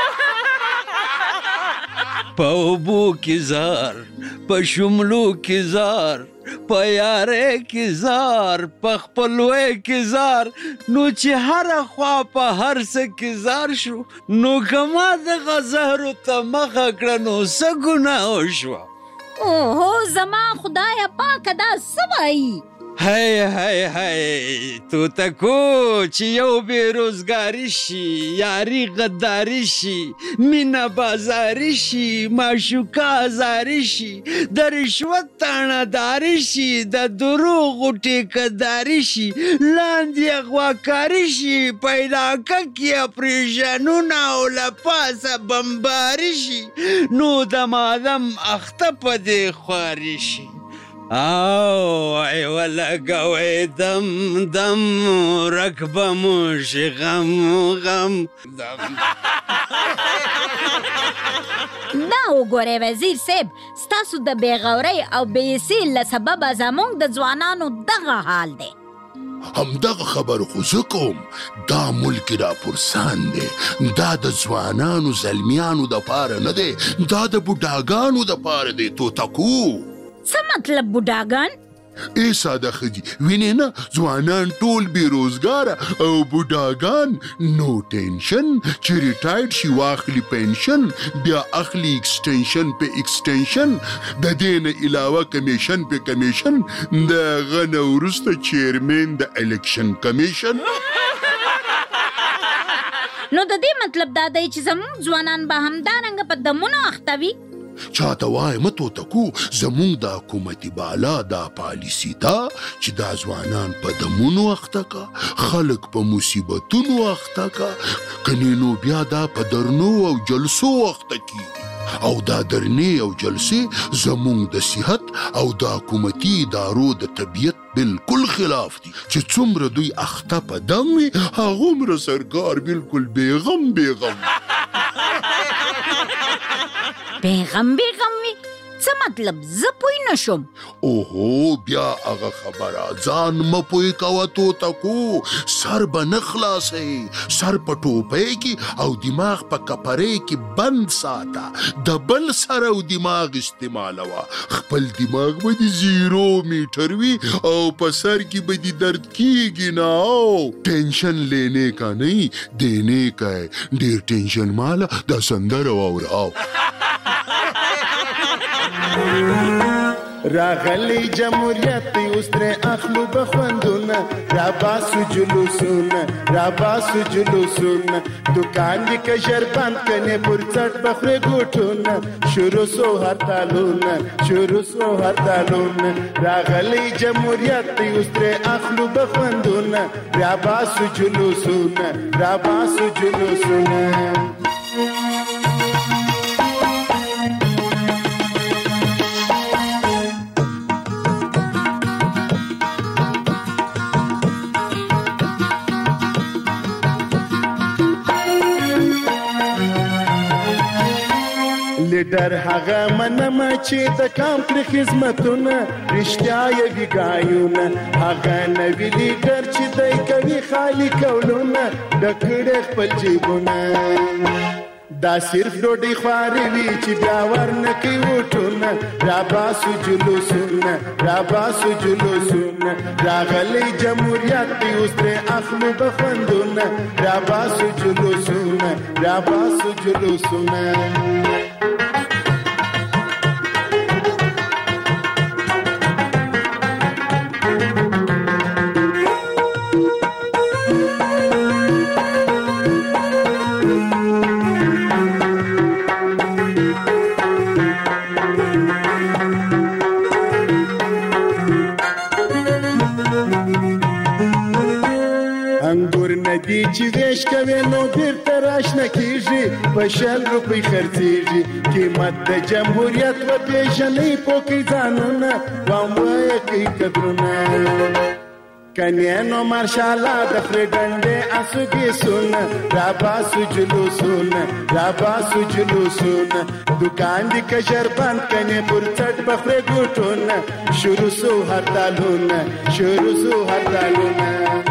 په اوبو کې زار په شملو کې زار په یارۍ کې زار په خپلوۍ کې زار نو چې هره خوا په هر څه کې زار شو نو که ما دغه زهرو ته مخه کړه نو څه ګناه وشوه اوهو زما خدایه پاکه دا څه وایي هی هی هی توتکو چې یو بېروزګاري شي یاري غداري شي مینه بازاري شي معشوقه ازاري شي د رشوت تاڼهداري شي د دروغو ټیکهداري شي لاندې اغواکاري شي په علاقه کې اپریشنونه او له پاسه بمباري شي نو د مادم اخته په دې خواري شي او ای ولګوئ دم دم رکبه مو شي غم غم دا وګورئ وزیر صاحب ستاسو د بېغورۍ او بېحسۍ له سببه زموږ د ځوانانو دغه حال دی همدغه خبر خو زه کوم دا ملک را پرسان دی دا د ځوانانو زلمیانو دپاره نه دی دا د بوډاګانو دپاره دی توتکو څه مطلب بوډاګان ای ساده ښځې وینې نه ځوانان ټول بېروزګاره او بوډاګان نو ټینشن چې ریټایرډ شي واخلي پنشن بیا اخلي اکسټینشن په اکسټینشن د دې نه علاوه کمیشن په کمیشن د هغه نه وروسته چیرمین د الیکشن کمیشن نو د دې مطلب دا دی چې زموږ ځوانان به همدارنګه په دمونو اخته وي چاته وایم توتکو زمونږ د حکومتي بالا دا پالیسي ده چې دا ځوانان په دمونو اخته کا خلک په مصیبتونو اخته کا کنې نو بیا دا په درنو او جلسو اخته کیږي او دا درنې او جلسې زمونږ د صحت او د حکومتي ادارو د طبیعت بالکل خلاف دي چې څومره دوی اخته په دم وي هغومره سرکار بالکل بیغم بیغم بیغم بیغم وي څه مطلب زه پوی نشم اوهو بیا هغه خبره ځان مه پوی کوه توتکو سر به نه خلاصوي سر په ټوپۍ کې او دماغ په کپرۍ کې بند ساته د بل سر او دماغ استعمالوه خپل دماغ به د زیرو میټر وي او په سر کې به د درد کیږي نه او ټینشن لینے کا نہیں دینے کا ہے ډیر ټینشن مالا دا سندره واوره راغلی جمهوریت اوس ترې اخلو بخوندونه راباسو جلوسونه راباسو جلوسونه دکان دې که ژر بند کنې پر څټ بخورې ګوټونه شروع سو هرتالونه شروع سو هرتالونه راغلی جمهوریت اوس ترې اخلو بخوندونه راباسو جلوسونه راباسو جلوسونه لیډر هغه منم چې د کام کړی خدمتونه رښتیا یې ویګایونه هغه نوی لیډر چې دی کوي خالي کولونه د کړی خپل جیبونه دا صرف ډوډۍ خواري وي چې بیا ورنه کوي وټونه راباسو جلوسونه راباسو جلوسونه راغلی جمهوریت دی اوس ترې اخلو بخوندونه راباسو جلوسونه راباسو جلوسونه دی چې ویش کوي نو بیرته راشنه کیږي په شل روپۍ خرڅیږي قیمت د جمهوریت وپېژنئ پوکئ ځانونه وام وایه کوي قدرونه کنیه نو مارشاله د خرې ډنډې اسوګي سونه راباسو جلوسونه راباسو جلوسونه دکان دې که ژر بند کنې پر څټ بخورې ګوټونه شروع سو هرتالونه شروع سو هرتالونه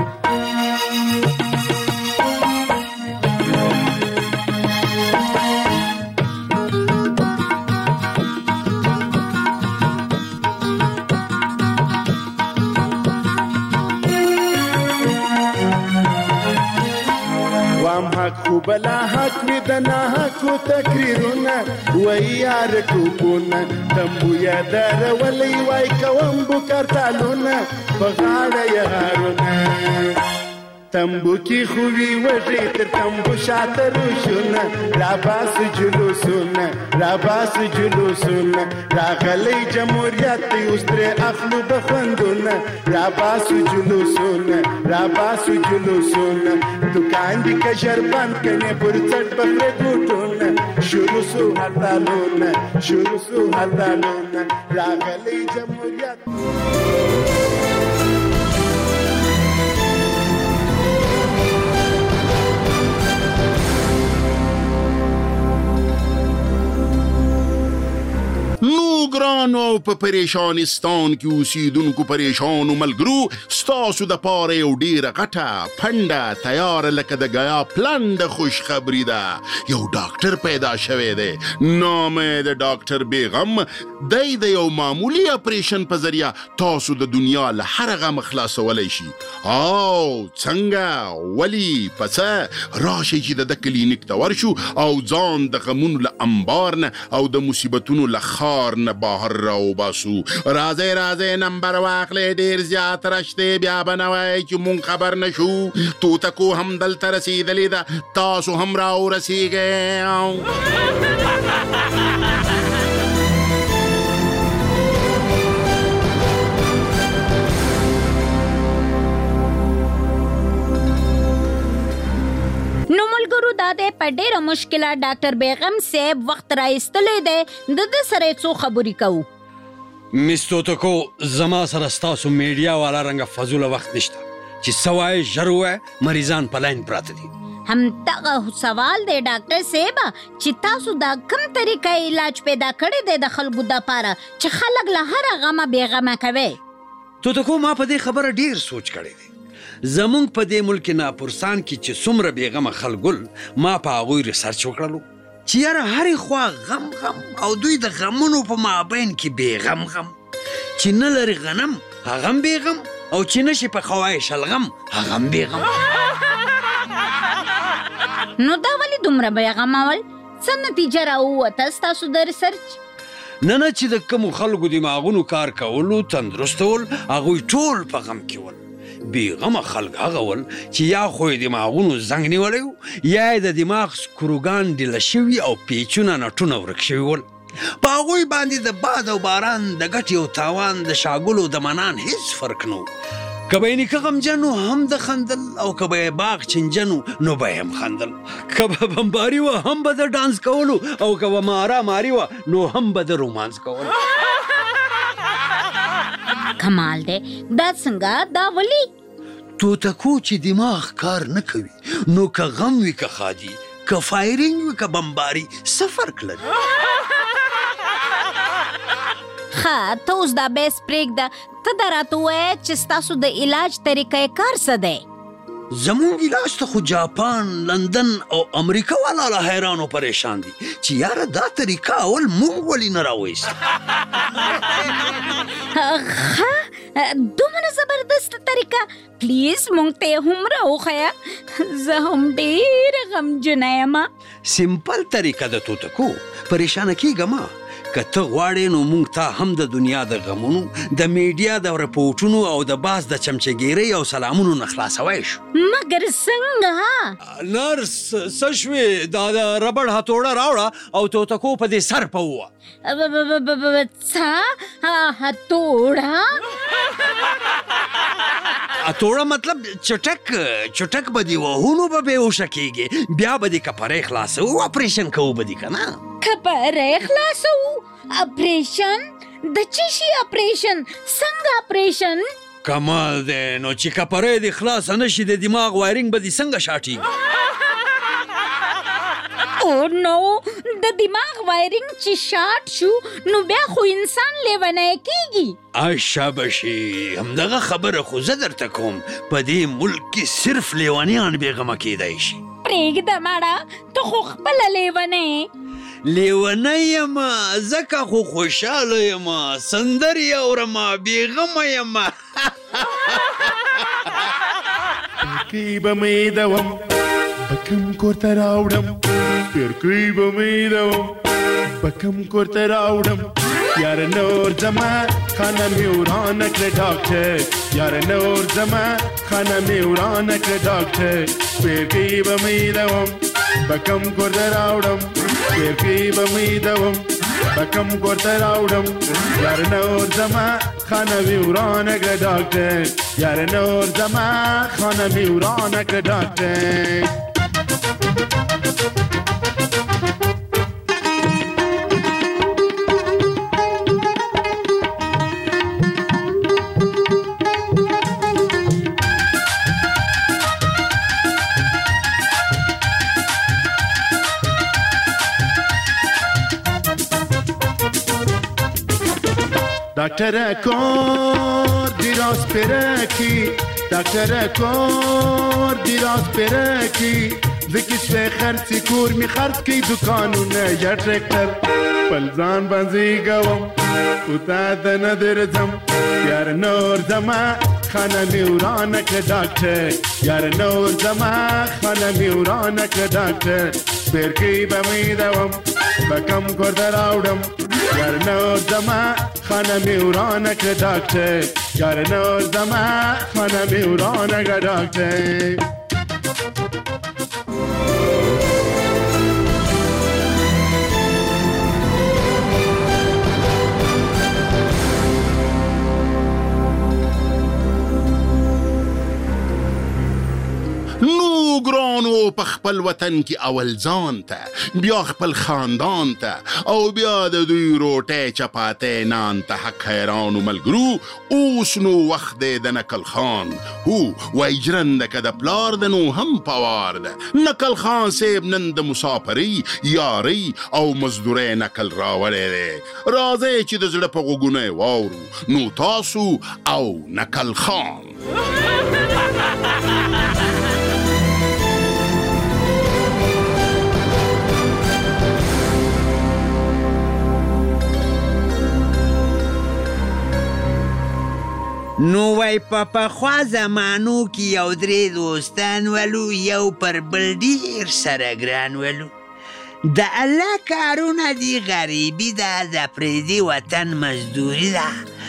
خو بلا حق وي د ناحقو تقریرونه وایي یار ټوپونه تنبویه درولئ وای کوم بو کرتالونه په غاړه یې غارونه تنبو کې خو وي وږي تر تنبو شاته روشونه راباسو جلوسونه راباسو جلوسونه راغلی جمهوریت دی اوس ترې اخلو بخوندونه راباسو جلوسونه راباسو جلوسونه دکان دې که ژر بند کنې پر څټ بخورې ګوټونه شروع سو هرتالونه شروع سو هرتالونه راغلی جمهوریت نو ګرانو په پریشانستان کې اوسیدونکو پریشانو ملګرو ستاسو د پاره یو ډیره غټه پنډه تیار لکه د غیا پلان د خوش خبری ده یو ډاکټر پیدا شوی دی نام یې د ډاکټر بیغم دی د یو معمولی اپریشن په ذریعہ تاسو د دنیا له هر غم خلاصولی شي او څنګه ولی پس راشي چې د کلینیک ته ورشو او ځان د غمونو له انبار نه او د مصیبتونو له خار نه بهر راو باسو راځي راځي نمبر واخلې ډیر زیات رشته بیا بنوي چې مون خبر نشو توتکو هم دلته رسیدلې ده تاسو هم راو رسیږئ نو ملګرو خبرو داده په ډیره مشکله ډاکټر بیغم صاحب وخت را ایستلې ده د د سره څو خبرې کوو. مستو تکو زما سره ستاسو میډیا والا رنګه فضوله وخت نشته چې سوای ژر ووایه مریضان په لاین پراته دي. هم دغه سوال دی ډاکټر صاحب چې تاسو دا کوم طریقه علاج پیدا کړی دی د خلکو دپاره چې خلک له هره غمه بېغمه کوي. توتکو ما په دې خبره ډیر سوچ کړی دی. زمونږ په دې ملک ناپرسان کې چې څومره بېغمه خلکول ما په هغوی ریسرچ وکړلو چې یاره هرې خوا غم غم او دوی د غمونو په مابین کې بېغم غم چې نه لري غنم هغه هم بېغم او چې نشي په خوای شلغم هغه هم بېغم. نو دا ولې دومره بېغمول؟ څه نتیجه راووته ستاسو د ریسرچ؟ نه نه چې د کومو خلکو دماغونو کار کولو تندرستول هغوی ټول په غم کې ول. بېغمه خلک هغه ول چې یا خو یې دماغونو زنګ نیولی و یا یې د دماغ سکروګان ډیله شوي او پیچونه نټونه ورک شوي ول. په هغوی باندې د باد او باران د ګټې او تاوان د شاګلو د منان هیڅ فرق نه و. که به یې نیکه غمجن و هم د خندل او که به یې باغ چنجن و نو به یې هم خندل. که به بمباري وه هم به د ډانس کولو او که به مارا ماري وه نو هم به د رومانس کولو. کمال دی. دا څنګه؟ دا ولی؟ توتکو چې دماغ کار نه کوي نو که غم وي که خادي که فایرینګ وي که بمباري څه فرق لري؟ ښه ته اوس دا بحث پرېږده. ته دا راته ووایه چې ستاسو د علاج طریقه کار څه دی؟ زمونږ علاج ته خو جاپان لندن او امریکا والا له حیران و پریشان دي چې یاره دا طریقه اول مونږ ولې نه راویست. ښه دومره زبردست طریقه پلیز مونږ ته یې هم راوښیه. زه هم ډېره غمجنه یم. سمپل طریقه د توتکو پریشانه کېږه ما. که ته غواړې نو موږ ته هم د دنیا د غمونو د میډیا د رپورټونو او د باز د چمچګیرۍ او سلامونو نه خلاصوی شو. مګر څنګه؟ نرس څه شوې؟ دا د ربړ هتوړه راوړه او توتکو په دې سر په ووه. څه هتوړه؟ هتوړه مطلب چټک چټک به دې وهو نو به بېهوشه کېږې بیا به دې کپرۍ خلاصوو اپریشن کوو به دې که نه؟ کپرۍ خلاصوو؟ اپریشن؟ د څه شي اپریشن؟ څنګه اپریشن؟ کمال دی. نو چې کپرۍ دې خلاصه نه شي د دماغ وایرینګ به دې څنګه شاټېږي؟ او نو د دماغ وایرینګ چې شارټ شو نو بیا خو انسان لیونی کېږي. شاباشي همدغه خبره خو زه درته کوم په دې ملک کې صرف لیونیان بېغمه کېدی شي. پرېږده ماړه ته خو خپله لیونی. لیونی یم ځکه خو خوشحاله یم سندرې اورمه بېغمه یم. پرکۍ به مې دوم به کوم کور ته راوړم پرکۍ به مې دوم به کوم کور ته راوړم یاره نور زما خانه مې ورانه کړه ډاکټر یاره نور زما خانه مې ورانه کړه ډاکټر پرکۍ به مې دوم به کوم کور ته راوړم پرکۍ به مې دوم به کوم کور ته راوړم یاره نور زما خانه مې ورانه کړه ډاکټر یاره نور زما خانه مې ورانه کړه ډاکټر. دکتر کار دیراز پرکی دکتر کار دیراز پرکی زکیش خرسی کور می خرد کی دکانونه یا ترکتر پلزان بازی گوم اوتا دن درزم یار نور زما خانه میورانه که دکتر یار نور زما خانه میورانه که دکتر پرکی بمی دوم بکم کرده راودم یار نور زما خانه میورانه که دکتر یار نور زما خانه میورانه که دکتر. نو ګرانو په خپل وطن کې اول ځان ته بیا خپل خاندان ته او بیا د دوی روټۍ چپاتی نان ته حق حیرانو ملګرو اوس نو وخت دی د نکل خان هو وای ژرنده که د پلار د نو هم پوار ده نکل خان صاحب نن د مسافرۍ یارۍ او مزدورۍ نکل راوړی دی راځئ چې د زړه په غوږونه یې واورو نو تاسو او نکل خان نو وای په پخوا زمانو کې یو درې دوستان ولو یو پر بل ډېر سره ګران ولو د الله کارونه دي غریبي ده د پردي وطن مزدوري ده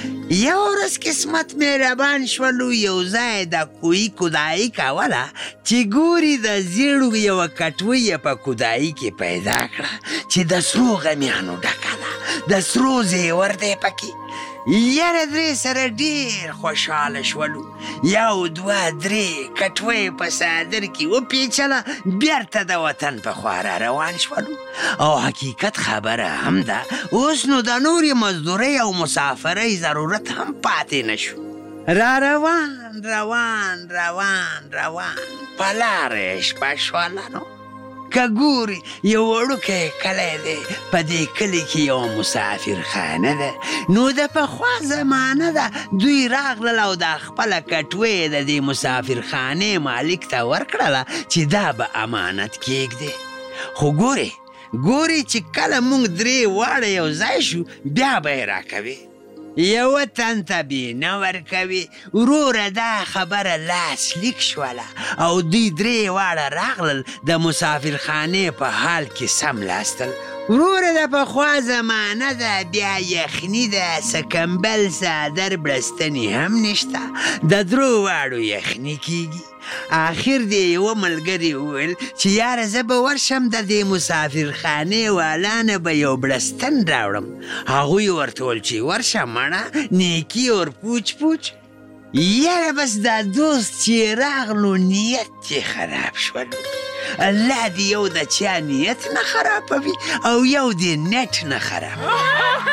یو ورځ قسمت مهربان شولو یو ځای د کوی کودایي کوله چې ګوري د زیړو یوه کټوۍ یې په کودایي کې پیدا کړه چې د سرو غمیانو ډکه ده د سرو زیور دی پکې یاره درې سره ډېر خوشحاله شولو یو دوه درې کټوۍ په صادر کې وپیچله بیرته د وطن په خوا را روان شولو او حقیقت خبره هم ده اوس نو د نورې مزدورۍ او مسافرۍ ضرورت هم پاتې نشو را روان روان روان روان په لاره شپه شوله نو که ګوري یو وړوکی کلی دی په دې کلي کې یو مسافرخانه ده نو د پخوا زمانه ده دوی راغلل او د خپله کټوۍ د دې مسافرخانې مالک ته ورکړله چې دا به امانت کېږدي خو ګوري ګوري چې کله موږ درې واړه یو ځای شو بیا به یې راکوي یوه تن ته بې نه ورکوي وروره دا خبره لاس لیک شوله او دوی درې واړه راغلل د مسافرخانې په حال کې سملاستل وروره د پخوا زمانه ده بیا یخني ده څه کمبل څادر بړستنې هم نشته د درو واړو یخني کېږي آخر دی یوه ملګري وویل چې یاره زه به ورشم د دې مسافرخانې والا نه به یو بړستن راوړم هغوی ورته ویل چې ورشه مړه نیکي اور پوچ پوچ یاره بس دا دوست چې راغلو نیت چې خراب شول الله دې یو د چا نیت نه خرابوي او یو دې نټ نه خرابوي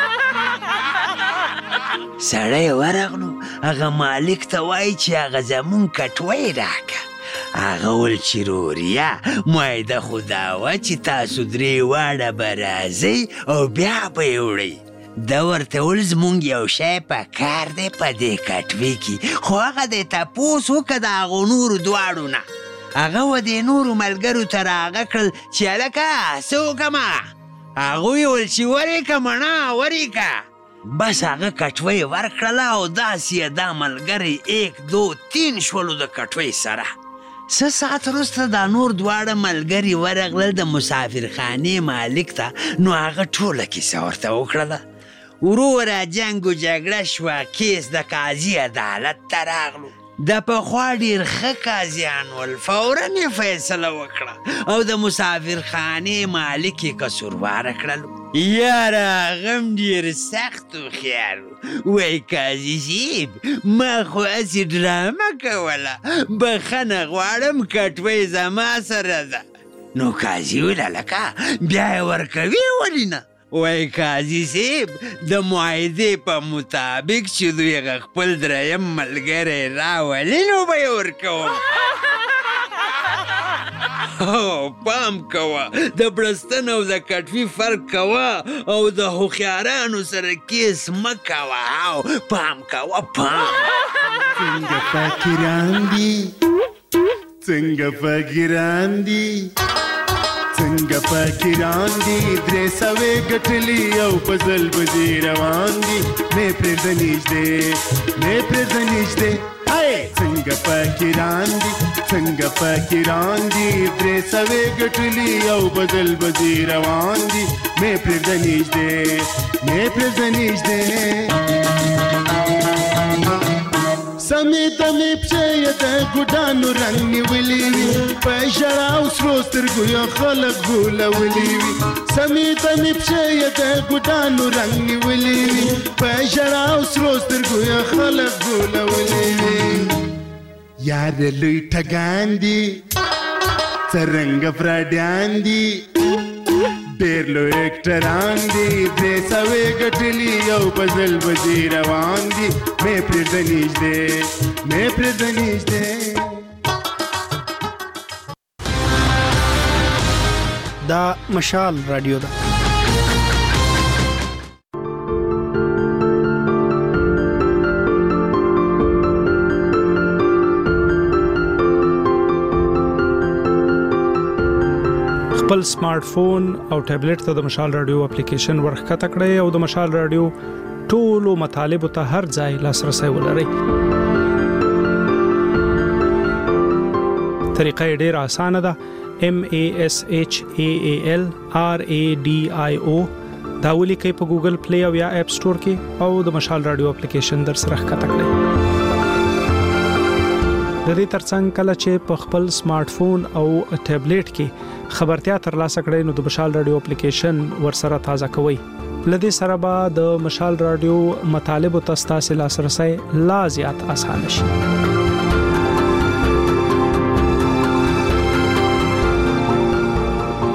سړی ورغلو هغه مالک ته وایي چې هغه زمون کټوۍ راکه هغه ول چې روریا مایده خو دا وه چې تاسو درې واړه به راځئ او بیا به یې وړئ ده ورته ول زمونږ یو شی په کار دی په دې کټوۍ کې خو هغه دی تپوس وکړه د هغو نورو دواړو نه هغه و دې نورو ملګرو ته راغه کړل چې هلکه څه وکړمه هغوی ویل چې وریکه مڼه وریکه بس هغه کټوۍ ورکړله او داسې یې دا ملګري ایک دو تین شولو د کټوۍ سره څه ساعت وروسته دا نور دواړه ملګري ورغلل د مسافرخانې مالک ته نو هغه ټوله کیسه ورته وکړله وروره جنګ و جګړه شوه کیس د قاضي عدالت ته راغلو د پخوا ډېر ښه قاضیان ول فورا یې فیصله وکړه او د مسافرخانې مالک یې قصورواره کړلو یاره هغه هم ډېر سخت هوښیار و وایي قاضي صاحب ما خو هسې ډرامه کوله بخښنه غواړم کټوۍ زما سره ده نو قاضي ویل هلکه بیا یې ورکوي ولې نه وای قاضي صاحب د معاهدې په مطابق چې دوی هغه خپل دریم ملګری راولي نو به یې ورکوم پام کوه د بړستن او د کټوۍ فرق کوه او د هوښیارانو سره کیس مه کوه او پام کوه پام څنګه فقیران دي څنګه فقیران دي څنګه فقیران دي درې سوې ګټلي او په ځل بځې روان دي مې پرېږده نږدې مې پرېږده نږدې څنګه فقیران دي څنګه فقیران دي درې سوې ګټلي او په ځل بځې روان دي مې پرېږده نږدې مې پرېږده نږدې سمې دمې پښې یې د ګوډانو رنګ نیولي وي په ژړا او سرو سترګو یې خلک غولولي وي سمې دمې پښې یې د ګوډانو رنګ نیولي وي په ژړا او سرو سترګو یې خلک غولولي وي یار لوی ټګان دي څرنګه فراډیان دي ډېر لوی اکټران دي درې سوې ګټلي یو په ځل بجې روان دي مې پرېږده نږدې مې پرېږده نږدې دا مشال رادیو ده خپل سمارټ فون او ټابلیټ ته د مشال رادیو اپلیکیشن ورخکته کړئ او د مشال رادیو ټولو مطالبه ته هر ځای لاسرسي ولرئ. طریقه ډیره اسانه ده. M A S H A A L R A D I O دا ولیکئ په ګوګل پلی او یا اپ سٹور کې او د مشال رادیو اپلیکیشن در سره ښکته کړئ. د دې ترڅنګ کله چې په خپل سمارټ فون او ټابلیټ کې خبرتیا ترلاسه کړئ نو د مشال رادیو اپلیکیشن ورسره تازه کوئ. لدې سره به د مشال رادیو مطالب او تاسو لاسرسي لا زیات اسانه شي.